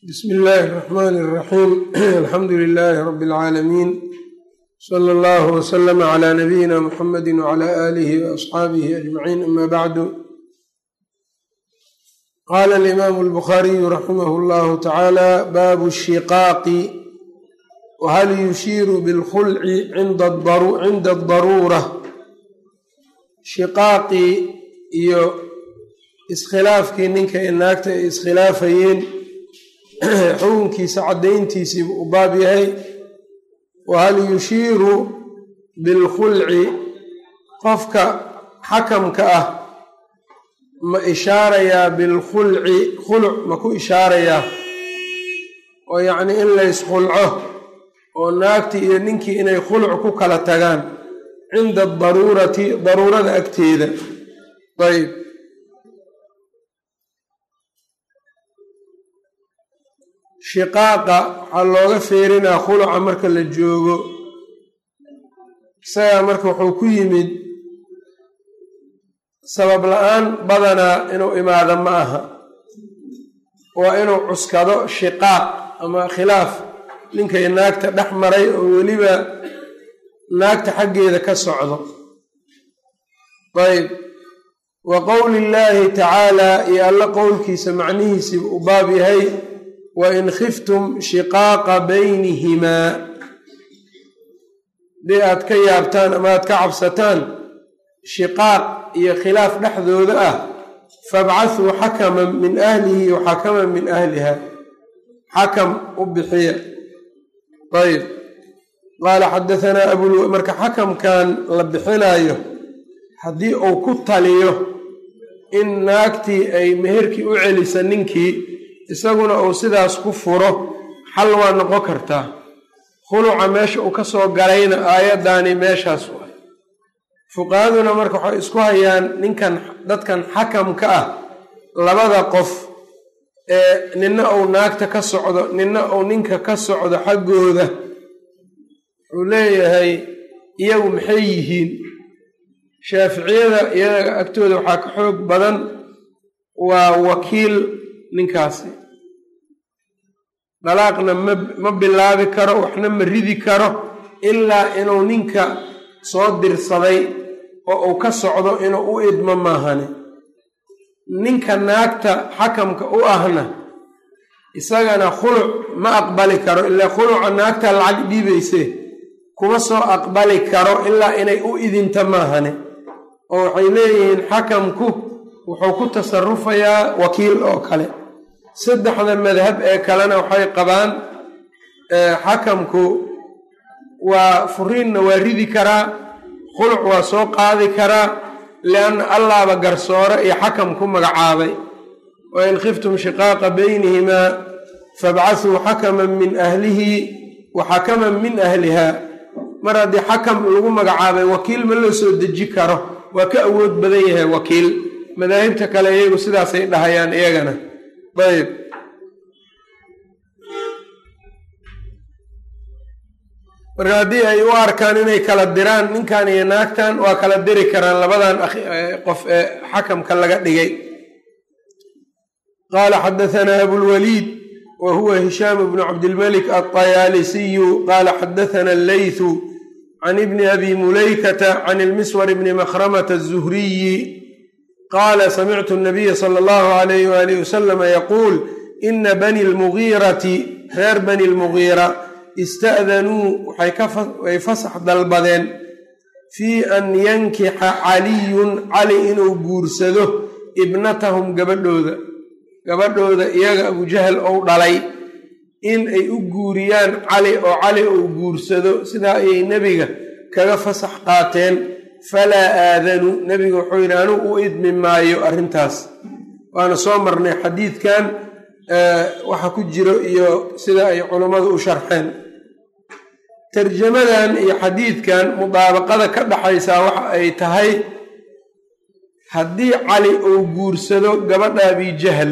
بسم الله الرحمن الرحيم الحمد لله رب العالمين صلى الله وسلم على نبينا محمد وعلى آله وأصحابه أجمعين أما بعد قال الإمام البخاري رحمه الله تعالى باب الشقاق وهل يشير بالخلع عند الضرورة shiqaaqii iyo iskhilaafkii ninka iyo naagta ay iskhilaafayeen xukunkiisa caddayntiisiibu u baab yahay wahal yushiiru bilkhulci qofka xakamka ah ma ishaarayaa bilkhulci khuluc ma ku ishaarayaa oo yacnii in layskhulco oo naagtii iyo ninkii inay khuluc ku kala tagaan cinda adaruurati daruurada agteeda ayb shiqaaqa waxaa looga feerinaa khuluca marka la joogo isagaa marka wuxuu ku yimid sabab la-aan badanaa inuu imaado ma aha waa inuu cuskado shiqaaq ama khilaaf ninkay naagta dhex maray oo weliba naagta xaggeeda ka socdo ayb wa qowli illaahi tacaalaa iyo alla qowlkiisa macnihiisiiba u baab yahay wain khiftum shiqaaqa baynihimaa hadii aad ka yaabtaan ama aad ka cabsataan shiqaaq iyo khilaaf dhexdooda ah fabcathuu xakaman min ahlihi wa xakaman min ahliha xakam u bixiya ayb qaala xadahanaa marka xakamkan la bixinaayo haddii uu ku taliyo in naagtii ay meherkii u celisa ninkii isaguna uu sidaas ku furo xal waa noqon kartaa khuluca meesha uu ka soo galayna aayaddaani meeshaas waay fuqahaduna marka waxay isku hayaan ninkan dadkan xakamka ah labada qof ee nina uu naagta ka socdo nina uu ninka ka socdo xaggooda wuxuu leeyahay iyagu maxay yihiin shaaficiyada iyaga agtooda waxaa ka xoog badan waa wakiil ninkaasi dalaaqna ma bilaabi karo waxna ma ridi karo ilaa inuu ninka soo dirsaday oo uu ka socdo inuu u idmo maahane ninka naagta xakamka u ahna isagana khuluc ma aqbali karo ilaa khuluca naagta lacag dhiibayse kuma soo aqbali karo ilaa inay u idinta maahane oo waxay leeyihiin xakamku wuxuu ku tasarufayaa wakiil oo kale saddexda madhab ee kalena waxay qabaan xakamku waa furiinna waa ridi karaa khuluc waa soo qaadi karaa lianna allaaba garsoore iyo xakam ku magacaabay wain khiftum shiqaaqa baynihimaa fabcathuu xakaman min ahlihi wa xakaman min ahliha mar haddii xakam lagu magacaabay wakiil ma loo soo deji karo waa ka awood badan yahay wakiil madaahibta kale iyagu sidaasay dhahayaan iyagana ayb marka haddii ay u arkaan inay kala diraan ninkan iyo naagtan waa kala diri karaan labadan qof ee xakamka laga dhigay qaala xadahanaa abulwaliid wa huwa hishaam bnu cabdilmalik alطayaalisiyu qaala xadathana alleythu can ibni abi mulaykata can ilmiswar bni makhramata aلzuhriyi qaala samictu nabiya sala allahu alayh waalih wasalama yaquul ina bani lmugiirati reer bani lmugiira ista'danuu way fasax dalbadeen fii an yankixa caliyun cali inuu guursado ibnatahum gabadhooda iyaga abujahal ou dhalay in ay u guuriyaan cali oo cali uu guursado sidaa ayay nebiga kaga fasax qaateen falaa aadanu nebiga wuxuu yidhi anugu u idmi maayo arrintaas waana soo marnay xadiidkan waxa ku jiro iyo sida ay culummadu u sharxeen tarjamadan iyo xadiidkan mudaabaqada ka dhaxaysaa waxa ay tahay haddii cali uu guursado gabadha abijahal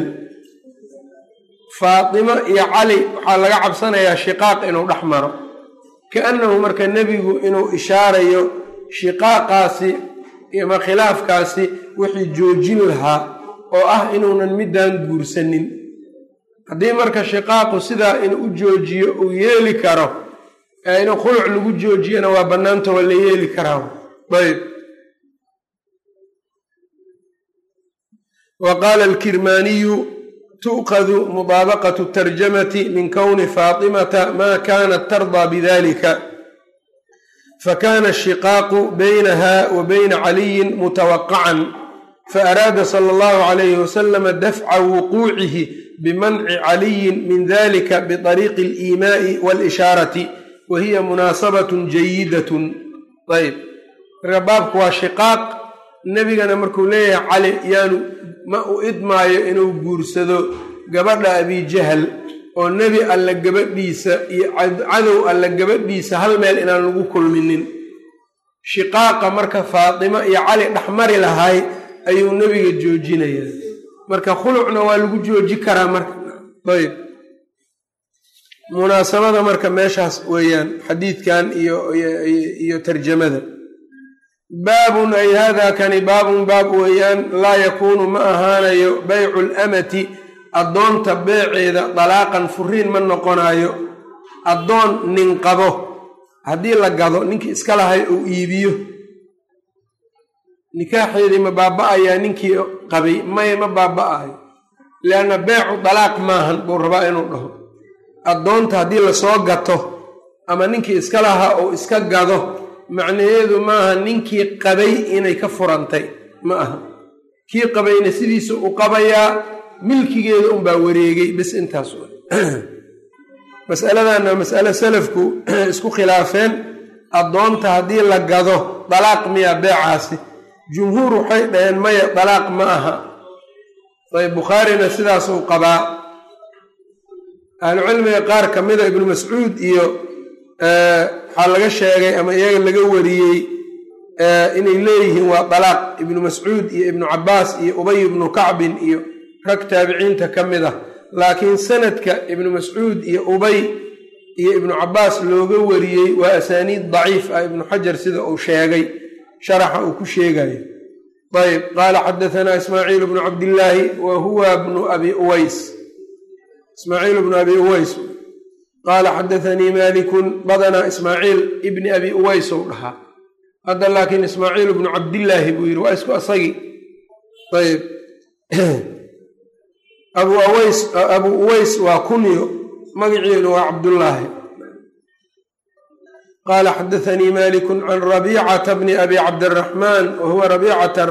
faatimo iyo cali waxaa laga cabsanayaa shiqaaq inuu dhex maro kaannahu marka nebigu inuu ishaarayo shiqaaqaasi ama khilaafkaasi wixii joojin lahaa oo ah inuunan middan guursanin haddii marka shiqaaqu sidaa inuu u joojiyo uu yeeli karo inuu khuluc lagu joojiyana waa bannaanta waa la yeeli karaa. ayb wa qaala alkirmaaniyu tu'khadu mudaabaqatu tarjamati min kowni faatimata maa kaanat tardaa bidalika fakana ashiqaaqu baynaha wa bayna caliyin mutawaqacan faaraada sala allahu calayhi wasalama dafca wuquucihi bimanci caliyin min dalika biطariiqi aliimaa'i waalishaarati wa hiya munaasabatun jayidatun. ayb marka baabku waa shiqaaq. nebigana markuu leeyahay cali yaanu ma u idmaayo inuu guursado gabadha abijahal oo nebi alla gabadhiisa iyo cadow alla gabadhiisa hal meel inaan lagu kulminin. shiqaaqa marka faatimo iyo cali dhexmari lahay ayuu nebiga joojinayaa. marka khulucna waa lagu jooji karaa marka. ayb munaasabada marka meeshaas weeyaan xadiidkan iyo tarjamada. baabun ay hada kani baabun baab weeyaan laa yakuunu ma ahaanayo baycu lamati addoonta beeceeda dalaaqan furiin ma noqonaayo. addoon nin qabo haddii la gado ninkii iska lahay uu iibiyo nikaaxeedii ma baaba-ayaa ninkii qabay? may ma baaba-ayo, leanna beecu dalaaq maahan buu rabaa inuu dhaho. addoonta haddii lasoo gato ama ninkii iska lahaa uu iska gado macnaheedu maaha ninkii qabay inay ka furantay ma aha. kii qabayna sidiisa u qabayaa, milkigeeda unbaa wareegay bis intaas. masaladanna mas'ale salafku isku khilaafeen. addoonta haddii la gado dalaaq miyaa beecaasi? jumhuur waxay dhaheen maya, dalaaq ma aha. ayb bukhaarina sidaasuu qabaa. ahlucilmiga qaar ka mida ibnu mascuud iyo waxaa laga sheegay ama iyaga laga wariyey inay leeyihiin waa dalaaq. ibnu mascuud iyo ibnu cabbaas iyo ubay ibnu kacbin iyo rag taabiciinta ka mid ah. laakiin sanadka ibnu mascuud iyo ubay iyo ibnu cabbaas looga wariyey waa asaaniid daciif ah. ibnu xajar sida uu sheegay sharaxa uu ku sheegayo. ayb qaala xadahanaa ismaaciil bnu cabdillaahi wa huwa bnu abi uways. ismaaciil bnu abi uways qaala xadathanii maalikun. badanaa ismaaciil ibni abi uways ou dhahaa, hadda laakiin ismaaciil bnu cabdillaahi buu yidhi, waa isku asagii. ayb abu uways waa kunyo, magaciinu waa cabdullaahi. qaala xadathanii maalikun can rabiicata bni abi cabdiraxmaan wa huwa rabiicata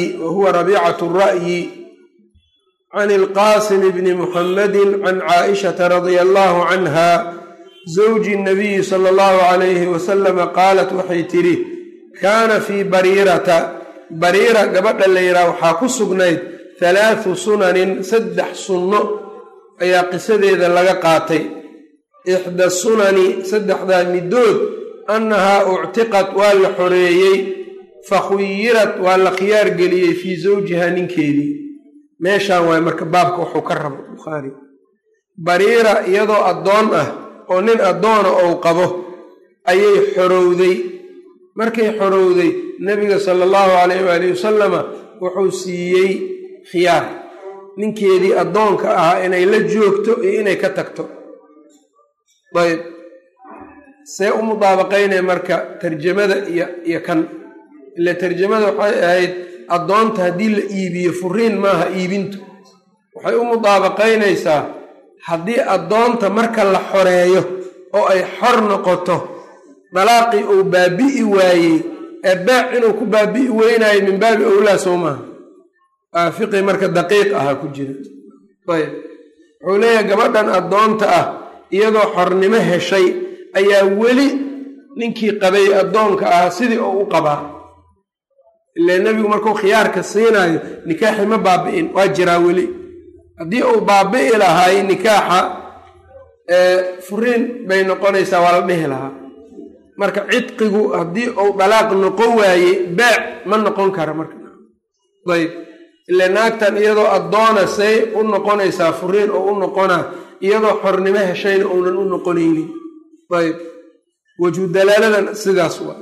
ra'yi can ilqaasim bni muxammadin can caaishata radia allahu canha zawji nabiyi sala allahu calayhi wasalama qaalat waxay tidhi kaana fii bariirata, bariira gabadha la yidhaha waxaa ku sugnayd 3 sunanin 3 sunno ayaa qisadeeda laga qaatay. ixda sunani 3daa midood annahaa uctiqad waa la xoreeyey, fakhuyirat waa la khiyaar geliyey fii zawjihaa ninkeedii. meeshaan waay marka baabka wuxuu ka rabo bukhaari. bariira iyadoo addoon ah oo nin addoona ou qabo ayay xorowday. markay xorowday nebiga sala allahu calayh waalihi wasalama wuxuu siiyey khiyaar ninkeedii addoonka ahaa inay la joogto iyo inay ka tagto. ayb see u mudaabaqaynaya marka tarjamada iyo kan? ila tarjamada waxay ahayd addoonta haddii la iibiyo furiin maaha iibintu. waxay u mudaabaqaynaysaa haddii addoonta marka la xoreeyo oo ay xor noqoto dalaaqii uu baabi'i waayey ee beec inuu ku baabi'i weynaayo min baabi owlaa soo maaha. fiqi marka daqiiq aha ku jira. ayb wuxuu leeyahay gabadhan addoonta ah iyadoo xornimo heshay ayaa weli ninkii qabay addoonka ahaa sidii oo u qabaa. ilaa nebigu markuu khiyaarka siinaayo nikaaxi ma baabi'in, waa jiraa weli. haddii uu baabi'i lahaay nikaaxa furiin bay noqonaysaa, waa la dhihi lahaa. marka cidqigu haddii uu dalaaq noqon waaye beec ma noqon kara marka. ayb ila naagtan iyadoo addoona say u noqonaysaa furiin oo u noqonaa iyadoo xornimo heshayna uunan u noqonaynin. ayb wajhu dalaaladan sidaas waa.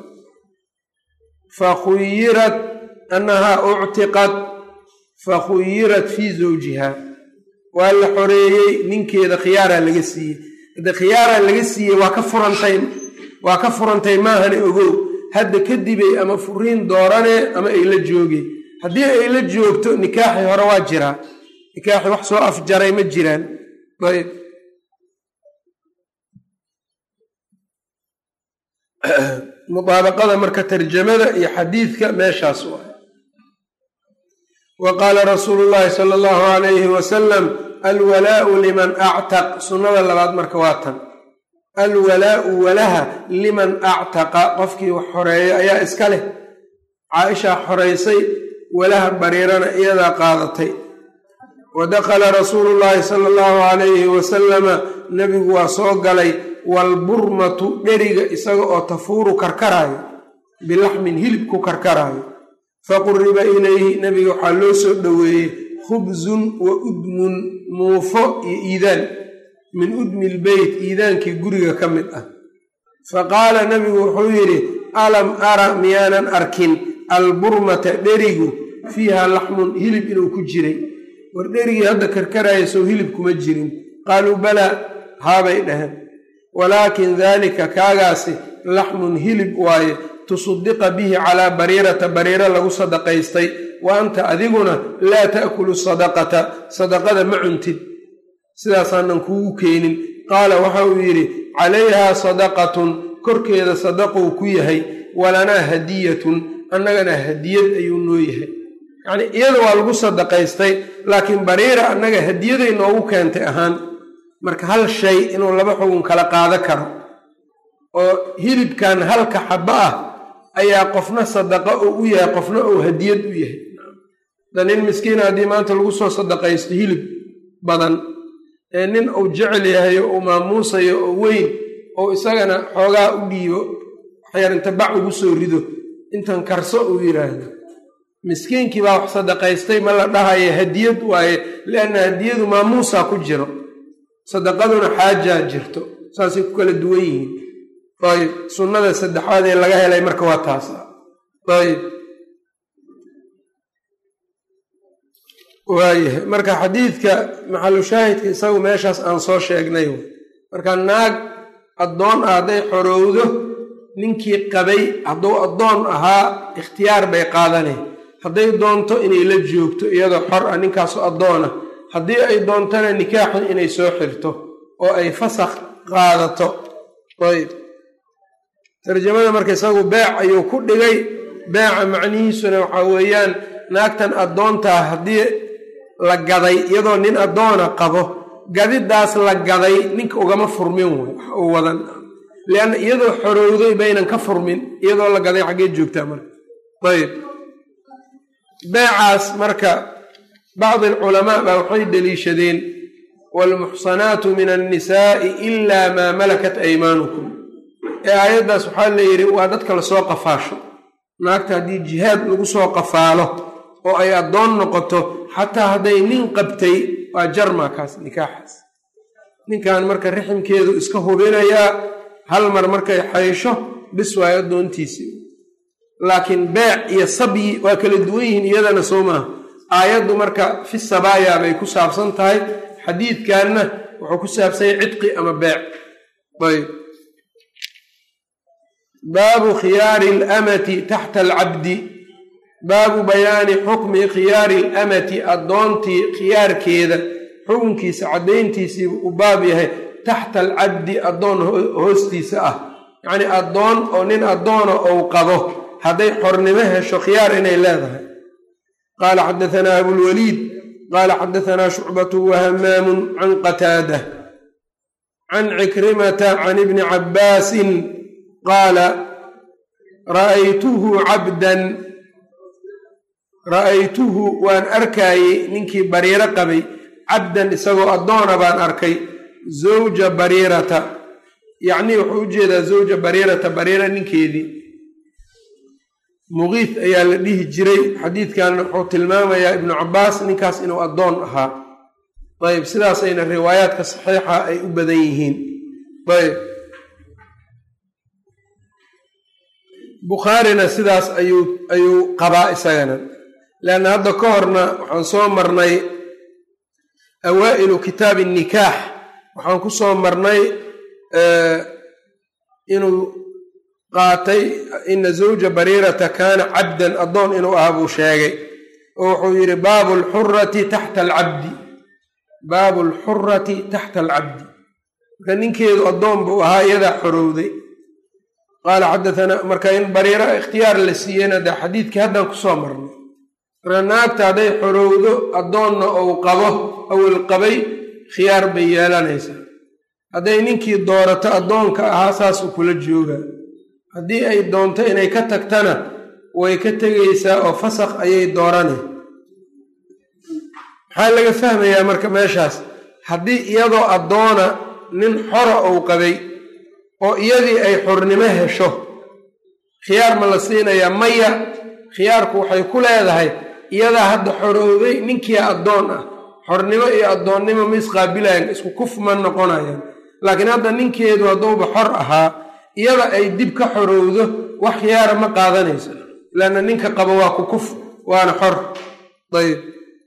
fakhuyirat annahaa uctiqad fakhuyirat fii zawjiha. waa la xoreeyey ninkeeda khiyaaraa laga siiyey hadda khiyaaraa laga siiyey waa ka furantay maahane ogow hadda kadibay ama furiin dooranee ama ay la joogeen haddii ay la joogto nikaaxii hore waa jiraa nikaaxii wax soo afjaray ma jiraan ayb mudaabaqada marka tarjamada iyo xadiidka meeshaas u ah wa qaala rasuulu llaahi sala allahu calayhi wasalam alwalaau liman actaq sunnada labaad marka waa tan alwalaau walaha liman actaqa qofkii wax xoreeya ayaa iska leh caaishaa xoraysay walaha bariirana iyadaa qaadatay wa dakhala rasuulu llaahi sala allahu calayhi wasalama nebigu waa soo galay walburmatu dheriga isaga oo tafuuru karkaraayo bilaxmin hilib ku karkaraayo faquriba ilayhi nebiga waxaa loo soo dhoweeyey khubsun wa udmun muufo iyo iidaan min udmi lbeyt iidaankii guriga ka mid ah faqaala nebigu wuxuu yidhi alam ara miyaanan arkin alburmata dherigu fiiha laxmun hilib inuu ku jiray war dherigii hadda karkaraya sow hilib kuma jirin qaaluu balaa haabay dhaheen walaakin daalika kaagaasi laxmun hilib waaye tusaddiqa bihi calaa bariirata bariiro lagu sadaqaystay wa anta adiguna laa ta'kulu sadaqata sadaqada ma cuntid sidaasaanan kuugu keenin qaala waxa uu yidhi calayhaa sadaqatun korkeeda sadaqou ku yahay walanaa hadiyatun annagana hadiyad ayuu noo yahay yacnii iyada waa lagu sadaqaystay laakiin bariira annaga hadiyaday noogu keentay ahaan marka hal shay inuu laba xugun kala qaado karo oo hilibkan halka xabbo ah ayaa qofna sadaqa uu u yahay qofna uu hadiyad u yahay da nin miskiina haddii maanta lagu soo sadaqaysto hilib badan ee nin uu jecel yahay oo uu maamuusayo oo weyn oo isagana xoogaa u dhiibo waxyar inta bac ugu soo rido intan karso uu yidhaahdo miskiinkii baa wax sadaqaystay ma la dhahayo hadiyad waaye lianna hadiyadu maamuusaa ku jiro sadaqaduna xaajaa jirto saasay ku kala duwan yihiin ayb sunnada saddexaad ee laga helay marka waa taas ayb waayahay marka xadiidka maxalu shaahidka isagu meeshaas aan soo sheegnay marka naag addoon ah hadday xorowdo ninkii qabay hadduu addoon ahaa ikhtiyaar bay qaadanay hadday doonto inay la joogto iyadoo xor ah ninkaasu addoona haddii ay doontana nikaaxan inay soo xirto oo ay fasakh qaadato ayb tarjamada marka isagu beec ayuu ku dhigay beeca macnihiisuna waxaa weeyaan naagtan addoontaa haddii la gaday iyadoo nin addoona qabo gadidaas la gaday ninka ugama furmin wey wax uu wadan lianna iyadoo xorowday baynan ka furmin iyadoo la gaday xaggee joogtaa marka ayb beecaas marka bacdi alculamaa baa waxay deliishadeen waalmuxsanaatu min annisaa'i ilaa maa malakat aymaanukum ee aayaddaas waxaa la yidhi waa dadka lasoo qafaasho naagta haddii jihaad lagu soo qafaalo oo ay addoon noqoto xataa hadday nin qabtay waa jarmaakaas nikaaxaas ninkan marka riximkeedu iska hubinayaa hal mar markay xaysho bis waayo addoontiisii laakiin beec iyo sabyi waa kala duwan yihiin iyadana soo maaha aayaddu marka fi sabaaya bay ku saabsan tahay xadiidkanna wuxuu ku saabsanyay cidqi ama beec ayb baabu khiyaari alamati taxta alcabdi baabu bayaani xukmi khiyaari alamati addoontii khiyaarkeeda xukunkiisa caddayntiisii u baab yahay taxta alcabdi addoon hoostiisa ah yacnii addoon oo nin addoona ou qabo hadday xornimo hesho khiyaar inay leedahay qaala xadaanaa abulwaliid qaala xadaanaa shucbatu wahamaamu can qataada can cikrimata can ibni cabbaasin qaala ra'aytuhu waan arkaayey ninkii bariiro qabay cabdan isagoo addoona baan arkay zawja bariirata yacnii wuxuu u jeedaa zawja bariirata bariira ninkeedii muqiif ayaa la dhihi jiray xadiidkanna wuxuu tilmaamayaa ibnu cabbaas ninkaas inuu addoon ahaa ayb sidaasayna riwaayaadka saxiixa ay u badan yihiin ayb bukhaarina sidaas ayuu qabaa isagana leanna hadda ka horna waxaan soo marnay awaa'ilu kitaabi nikaax waxaan ku soo marnay inuu qaatay ina zawja bariirata kaana cabdan addoon inuu ahaa buu sheegay oo wuxuu yidhi baabu alxurati taxta alcabdi marka ninkeedu addoon buu ahaa iyadaa xorowday qaala xadaanaa marka in bariira ikhtiyaar la siiyeyna dee xadiidkii haddaan kusoo marnay marka naagta hadday xorowdo addoonna ou qabo awel qabay khiyaar bay yeelanaysaa hadday ninkii doorato addoonka ahaa saasuu kula joogaa haddii ay doonto inay ka tagtana way ka tegaysaa oo fasakh ayay dooranay maxaa laga fahmayaa marka meeshaas haddii iyadoo addoona nin xora ou qabay oo iyadii ay xornimo hesho khiyaar ma la siinayaa maya khiyaarku waxay ku leedahay iyadaa hadda xorowday ninkii addoon ah xornimo iyo addoonnimo ma isqaabilayaan isku kuf ma noqonayaan laakiin hadda ninkeedu hadduuba xor ahaa iyada ay dib ka xorowdo wax khiyaara ma qaadanayso laanna ninka qabo waa ku kuf waana xor ayb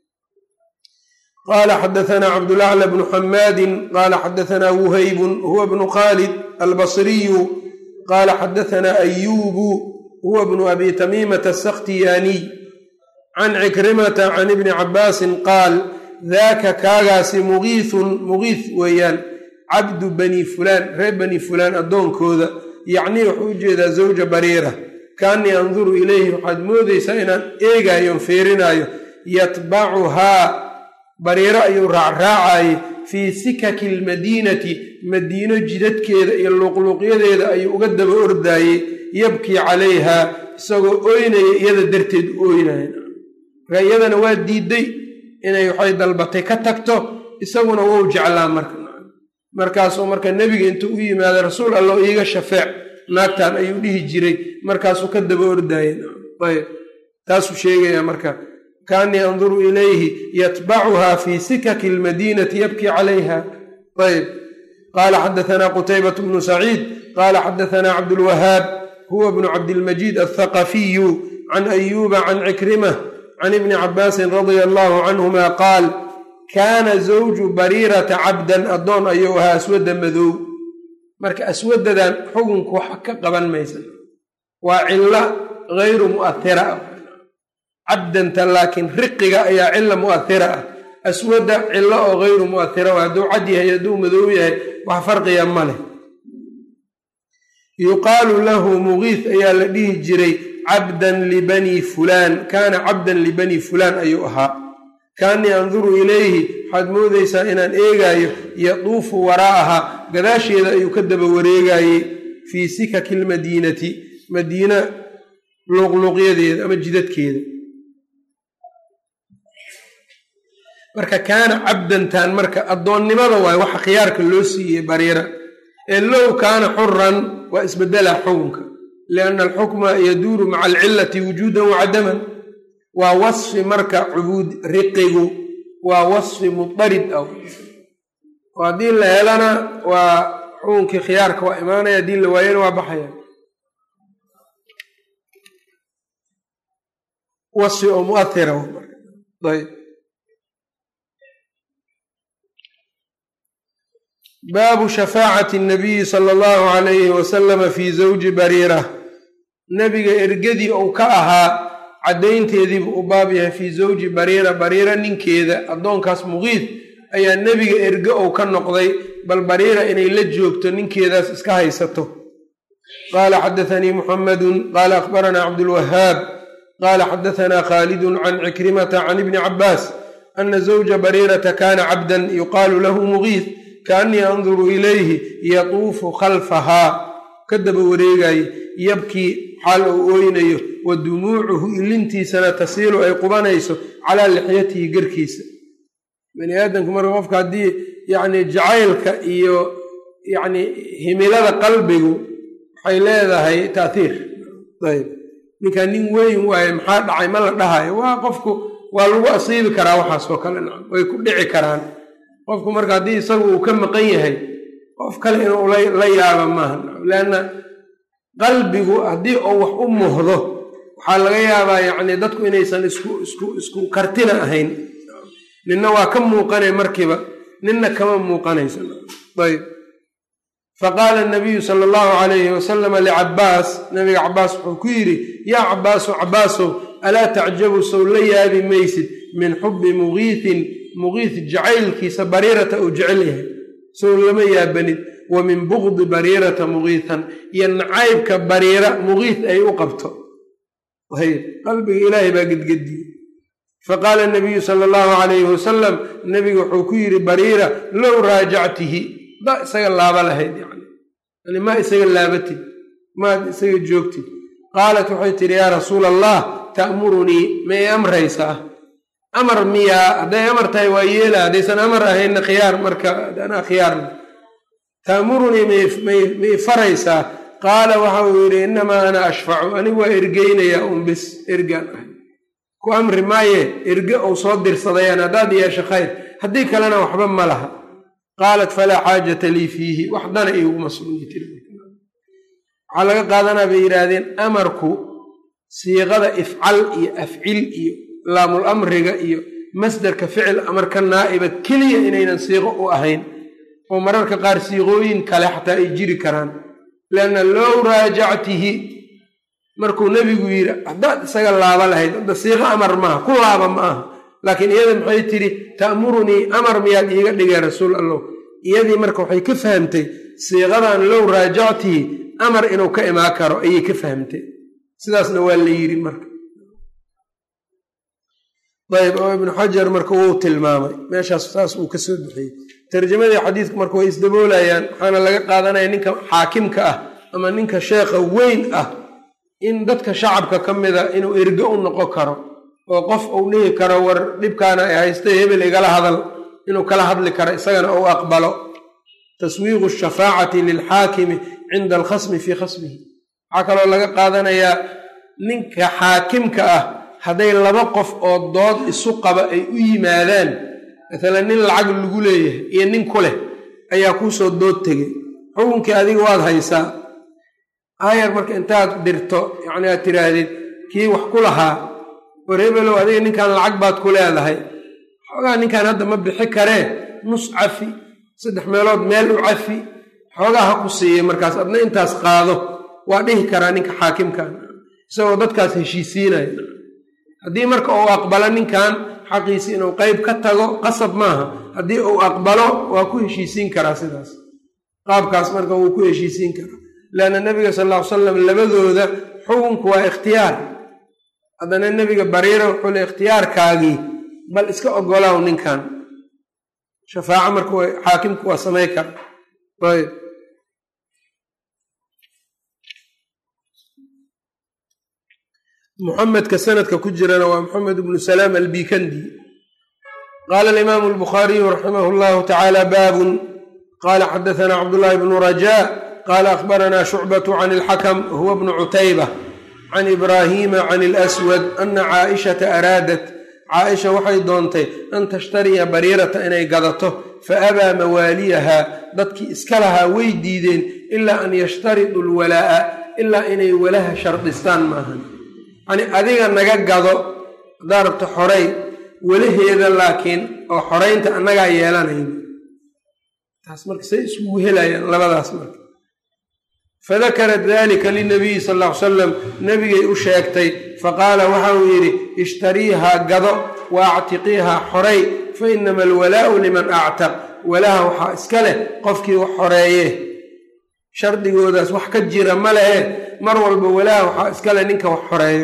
qaala xadaanaa cabdulacla bnu xamaadin qaala xadaanaa wuhaybun huwa bnu khaalid albasriyu qaala xadaanaa ayuubu huwa bnu abi tamiimata asakhtiyaaniy can cikrimata can ibni cabbaasin qaal daaka kaagaasi mugiis weeyaan cabdu bani fulaan reer bani fulaan addoonkooda yacnii wuxuu u jeedaa zawja bariira kaanii anduru ilayhi waxaad moodaysaa inaan eegaayo on feerinaayo yatbacuhaa bariiro ayuu raacraacayey fii sikaki almadiinati madiino jidadkeeda iyo luqluuqyadeeda ayuu uga daba ordaayey yabkii calayhaa isagoo ooynaya iyada darteed u ooynaya marka iyadana waa diiday inay waxay dalbatay ka tagto isaguna wou jeclaa markaasuu marka nebiga intuu u yimaada rasuul allo iiga shafeec naagtan ayuu dhihi jiray markaasuu ka daba ordaayey ayb taasuu sheegayaa marka kaanii anduru ilayhi yatbacuhaa fii sikaki almadiinati yabkii calayha ayb qaala xadaanaa qutaybatu bnu saciid qaala xadaanaa cabdulwahaab huwa bnu cabdilmajiid althaqafiyu can ayuuba can cikrimah can ibni cabbaasin radia allahu canhuma qaal kaana zawju bariirata cabdan addoon ayuu ahaa aswadda madow marka aswadadan xukunku wax ka qaban maysa waa cilo gayru mu'ahira ah cabdanta laakiin riqiga ayaa cilo mu'ahira ah aswadda cilo oo gayru mu'ahira ah hadduu cad yahay hadduu madow yahay wax farqiya ma leh yuqaalu lahu mugiis ayaa la dhihi jiray cabdan libani fulaan kaana cabdan libani fulaan ayuu ahaa kaanii anduru ilayhi waxaad moodaysaa inaan eegaayo yatuufu waraa'aha gadaasheeda ayuu ka daba wareegaayey fii sikaki almadiinati madiina luqluqyadeeda ama jidadkeeda marka kaana cabdantan marka addoonnimada waaye waxa khiyaarka loo siiyey bariira ee low kaana xuran waa isbedelaa xukunka lianna alxukma yaduuru maca alcilati wujuudan wacadaman waa wasfi marka cubuud riqigu waa wasfi mudarid ah oo haddii la helana waa xukunkii khiyaarka waa imaanaya haddii la waayana waa baxaya wasfi oo mu'ahira ayb baabu shafaacati nabiyi sala allahu calayhi wasalama fii zawji bariira nebiga ergadii ou ka ahaa caddaynteediibuu u baab yahay fii zawji bariira ninkeeda addoonkaas mugiid ayaa nebiga erge ou ka noqday bal bariira inay la joogto ninkeedaas iska haysato qaala xadaanii muxamedun qaala akhbaranaa cabdulwahaab qaala xadaanaa khaalidun can cikrimata can ibni cabbaas ana zawja bariirata kaana cabdan yuqaalu lahu mugiid kaanii anduru ilayhi yatuufu khalfahaa ka daba wareegaye yabkii xaal uu ooynayo wa dumuucuhu ilintiisana tasiilu ay qubanayso calaa lixyatihi garkiisa bani aadamku marka qofka haddii yacni jacaylka iyo yacni himilada qalbigu waxay leedahay taathiir ayb ninkaa nin weyn waaye maxaa dhacay ma la dhahayo waa qofku waa lagu asiibi karaa waxaasoo kale nacam way ku dhici karaan qofku marka haddii isagu uu ka maqan yahay qof kale inuu la yaaba maaha leanna qalbigu haddii uu wax u muhdo waxaa laga yaabaa yacni dadku inaysan isku kartina ahayn ninna waa ka muuqanay markiiba ninna kama muuqanaysa. ayb faqaala nabiyu sala allahu calayhi wasalama licabaas, nabiga cabaas wuxuu ku yidhi yaa cabaasu cabaasow alaa tacjabu sow la yaabi maysid min xubbi mugiitin mugiis jacaylkiisa bariirata uu jecel yahay, sow lama yaabanid, wa min bugdi bariirata mugiitan iyo nacaybka bariira mugiis ay u qabto. qalbiga ilaahay baa gedgediye. faqaala nabiyu sala allahu calayhi wasalam, nebiga wuxuu ku yidhi bariira low raajactihi daa isaga laaba lahayd, yani maa isaga laabatid maad isaga joogtid. qaalat waxay tidhi yaa rasuula allah ta'murunii ma i amraysaa? amar miyaa? hadday amar tahay waa yeela, haddaysan amar ahaynna khiyaar, marka anaa khiyaarna. ta'murunii ma i faraysaa? qaala waxa uu yidhi innamaa ana ashfacu, anigu waa ergeynayaa un bis, ergaan ah, ku amri maaye erge ou soo dirsadayaan haddaad yeesho khayr, haddii kalena waxba ma laha. qaalat falaa xaajata lii fiihi, wax dana iiguma sugni tiri. waxaa laga qaadanaa bay yidhaahdeen amarku siiqada ifcal iyo afcil iyo laamul amriga iyo masdarka ficil amarka naa'iba keliya inaynan siiqo u ahayn, oo mararka qaar siiqooyin kale xataa ay jiri karaan. lianna low raajactihi markuu nebigu yidhi haddaad isaga laaba lahayd, hadda siiqo amar maaha, ku laaba ma aha, laakiin iyada maxay tidhi ta'murunii, amar miyaad iiga dhigay rasuul allah. iyadii marka waxay ka fahamtay siiqadan low raajactihi amar inuu ka imaan karo ayay ka fahamtay, sidaasna waa la yidhi marka. ayb oo ibnu xajar marka wuu tilmaamay meeshaas, saas uu ka soo bixiyey. tarjamadii xadiidku marka way isdaboolayaan, waxaana laga qaadanaya ninka xaakimka ah ama ninka sheekha weyn ah in dadka shacabka ka mida inuu erge u noqon karo, oo qof uu dhihi karo war dhibkaana ay haystay hebel igala hadal, inuu kala hadli karo isagana uu aqbalo. taswiiqu shafaacati lilxaakimi cinda alkhasmi fii khasmihi. waxaa kaloo laga qaadanayaa ninka xaakimka ah hadday laba qof oo dood isu qaba ay u yimaadaan, maalan nin lacag lagu leeyahay iyo nin ku leh ayaa kuusoo dood tegay, xukunkii adiga waad haysaa. aayar marka intaad dirto yacni aad tiraahdid kii wax ku lahaa war hebelow adiga ninkan lacag baad ku leedahay, xoogaa ninkan hadda ma bixi karee nus cafi, 3 meelood meel u cafi, xoogaa ha ku siiya, markaas adna intaas qaado, waa dhihi karaa ninka xaakimkan isagoo dadkaas heshiisiinaya. haddii marka uu aqbalo ninkan xaqiisi inuu qeyb ka tago qasab maaha, haddii uu aqbalo waa ku heshiisiin karaa, sidaas qaabkaas marka wuu ku heshiisiin karaa. leanna nebiga sal ll ly salam labadooda xukunku waa ikhtiyaar. haddana nebiga bariira wuxuu le ikhtiyaarkaagii bal iska ogolaaw ninkan, shafaaco marka xaakimku waa samay kara. ayb muxamedka sanadka ku jirana waa moxamed ibnu salaam albikandi. qaala alimaamu albukhaariyu raximah llahu tacaala baabun qaala xadaثana cabdullahi bnu rajaa qaala akhbaranaa shucbatu can ilxakam huwa bnu cutayba can ibraahiima can ilaswad ana caaishata araadat, caaisha waxay doontay an tashtariya bariirata inay gadato, faabaa mawaaliyahaa, dadkii iska lahaa way diideen, ilaa an yashtaridu lwalaa'a, ilaa inay walaha shardistaan maahan. yani adiga naga gado haddaa rabto xoray, walaheeda laakiin oo xoraynta annagaa yeelanayno. taas marka say isugu helayaan labadaas marka. fadakarat dalika linabiyi sal ll ly salam, nabigay u sheegtay, faqaala waxa uu yidhi ishtariihaa gado wa actiqiihaa xoray, fa inama alwalaa'u liman actaq, walaha waxaa iska leh qofkii wax xoreeye. shardigoodaas wax ka jira ma lehe, mar walba walaha waxaa iska leh ninka wax xoreeyo.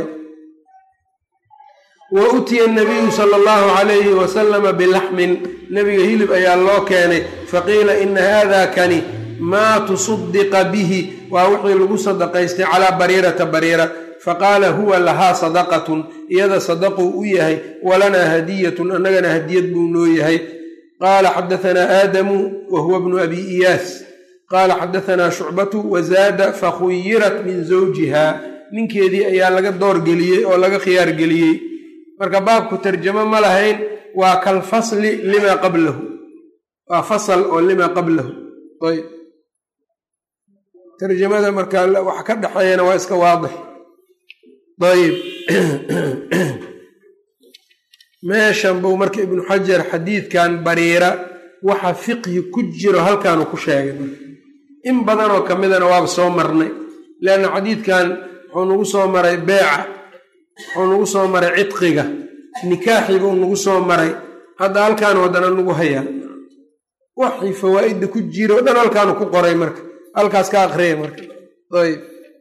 wa utiya nabiyu sala allahu calayhi wasalama bilaxmin, nebiga hilib ayaa loo keenay, faqiila ina haada kani maa tusaddiqa bihi, waa wixii lagu sadaqaystay calaa bariirata bariira. faqaala huwa lahaa sadaqatun, iyada sadaquu u yahay, walanaa hadiyatun, annagana hadiyad buu noo yahay. qaala xadahanaa aadamu wa huwa bnu abi iyaas qaala xadahanaa shucbatu wazaada fakhuyirat min zawjiha, ninkeedii ayaa laga doorgeliyey oo laga khiyaar geliyey. marka baabku tarjamo ma lahayn, waa kalfasli limaa qablahu, waa fasal oo limaa qablahu. ayb tarjamada marka wax ka dhexeeyana waa iska waadix. ayb meeshan buu marka ibnu xajar xadiidkan bariira waxa fiqhi ku jiro halkaanu ku sheegay in badanoo ka midana waaba soo marnay leanna xadiidkan wuxuu nagu soo maray beeca wuxuu nagu soo maray cidqiga nikaaxii buu nagu soo maray hadda halkaan waddana nagu hayaa waxii fawaa'idda ku jiro dhan halkaanu ku qoray marka halkaas ka aqriya marka ayb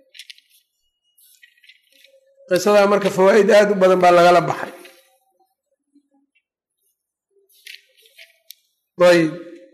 qisadaa marka fawaa'id aad u badan baa lagala baxay ayb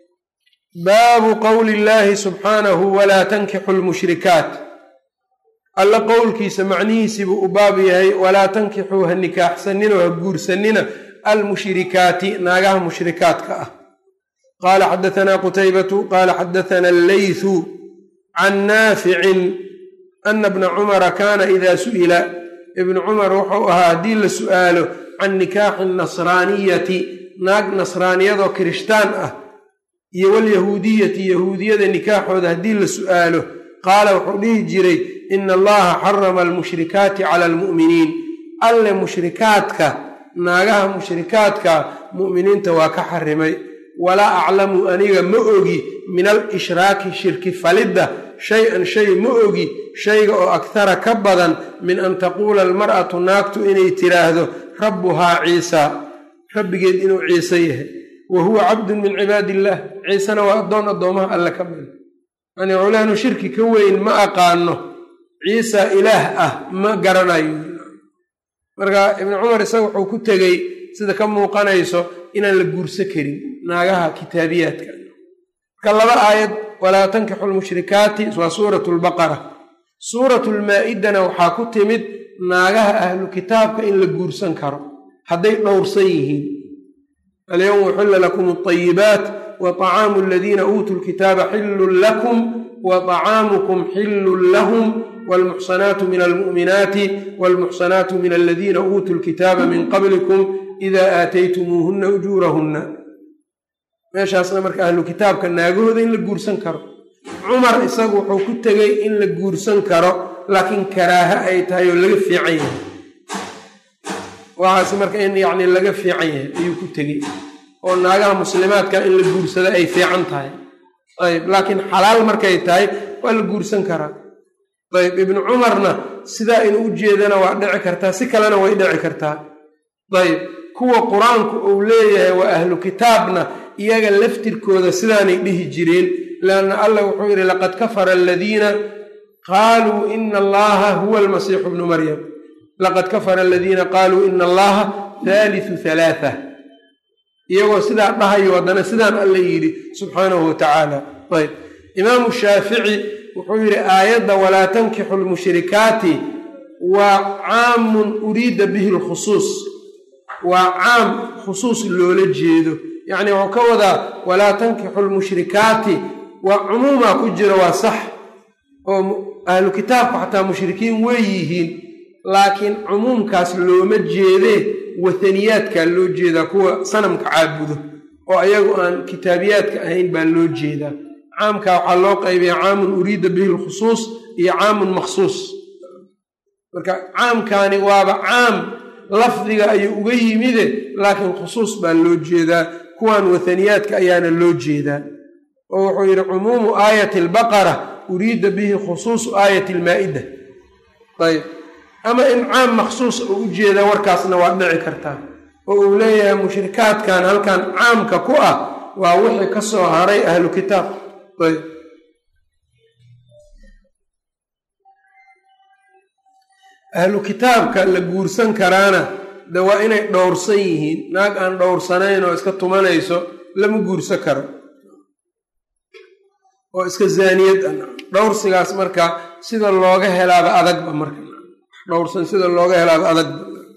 baabu qowli illaahi subxaanahu walaa tankixu lmushrikaat alla qowlkiisa macnihiisii buu u baab yahay walaa tankixuu ha nikaaxsanina oo ha guursanina almushrikaati naagaha mushrikaadka ah qaala xadatanaa qutaybatu qaala xadathana allaythu can naaficin ana bna cumara kaana idaa su'ila ibnu cumar wuxuu ahaa haddii la su'aalo can nikaaxi nasraaniyati naag nasraaniyadoo kirishtaan ah iyo walyahuudiyati yahuudiyada nikaaxooda haddii la su'aalo qaala wuxuu dhihi jiray ina allaha xarama almushrikaati cala almu'miniin alle mushrikaadka naagaha mushrikaadka mu'miniinta waa ka xarimay walaa aclamu aniga ma ogi min alishraaki shirki falidda shay-an shay ma ogi shayga oo akhara ka badan min an taquula almar'atu naagtu inay tiraahdo rabbuhaa ciisa rabbigeed inuu ciise yahay wa huwa cabdun min cibaadi illaah ciisena waa addoon addoomaha alle ka mida yani culaanu shirki ka weyn ma aqaano ciisa ilaah ah ma garanayo marka ibnu cumar isaga wuxuu ku tegey sida ka muuqanayso inaan la guurso karin naagaha kitaabiyaadka marka laba aayad walaa tankixu lmushrikaati waa suuratu lbaqara suuratu lmaa-idana waxaa ku timid naagaha ahlu kitaabka in la guursan karo hadday dhowrsan yihiin alyawma uxilla lakum alayibaat wa طacaamu aladiina uutuu lkitaaba xillun lakum wa طacaamukum xillun lahum wاlmuxsanaatu min almu'minaati wاlmuxsanaatu min aladiina uutuu lkitaaba min qablikum ida aataytumuuhunna ujuurahunna meeshaasna marka ahlu kitaabka naagahooda in la guursan karo cumar isagu wuxuu ku tegey in la guursan karo laakiin karaaha ay tahay oo laga fiican yahay waxaas marka in yacni laga fiican yahay ayuu ku tegey oo naagaha muslimaadka in la guursada ay fiican tahay ayb laakiin xalaal markay tahay waa la guursan karaa ayb ibnu cumarna sidaa inuu u jeedana waa dhici kartaa si kalena way dhici kartaa ayb kuwa qur-aanku uu leeyahay waa ahlu kitaabna iyaga laftirkooda sidaanay dhihi jireen leanna allah wuxuu yidhi laqad kafara aladiina qaaluu ina allaha huwa almasiixu bnu maryam laqad kafara aladiina qaaluu ina allaha haalisu halaatha iyagoo sidaa dhahayo haddana sidaan alla yidhi subxaanahu watacaala ayb imaamu shaafici wuxuu yidhi aayadda walaa tankixu lmushrikaati waa caamun uriida bihi lkhusuus waa caam khusuus loola jeedo yacni wuxuu ka wadaa walaa tankixu lmushrikaati waa cumuumaa ku jira waa sax oo ahlu kitaabku xataa mushrikiin wey yihiin laakiin cumuumkaas looma jeedee wathaniyaadkaa loo jeedaa kuwa sanamka caabudo oo ayagu aan kitaabiyaadka ahayn baa loo jeedaa caamkaa waxaa loo qaybiya caamun uriida bihi lkhusuus iyo caamun makhsuus marka caamkaani waaba caam lafdiga ayuu uga yimide laakiin khusuus baa loo jeedaa kuwan wathaniyaadka ayaana loo jeedaa oo wuxuu yidhi cumuumu aayati albaqara uriida bihi khusuusu aayati almaa-ida ayb ama in caam makhsuus uu u jeedaa warkaasna waa dhici kartaa oo uu leeyahay mushrikaadkan halkan caamka ku ah waa wixii ka soo haray ahlu kitaab ayb ahlu kitaabka la guursan karaana de waa inay dhowrsan yihiin naag aan dhowrsanayn oo iska tumanayso lama guursan karo oo iska zaaniyad dhowrsigaas marka sida looga helaaba adagba marka dhowrsan sida looga helaaba adagba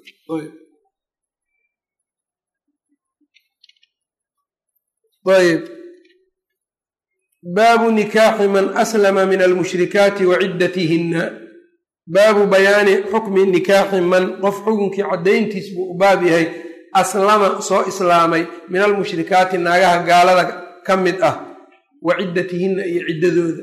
ayb baabu nikaaxi man aslama min almushrikaati wa ciddatihinna baabu bayaani xukmi nikaaxi man qof xukunkii caddayntiis buu u baab yahay aslama soo islaamay min almushrikaati naagaha gaalada ka mid ah wa ciddatihinna iyo ciddadooda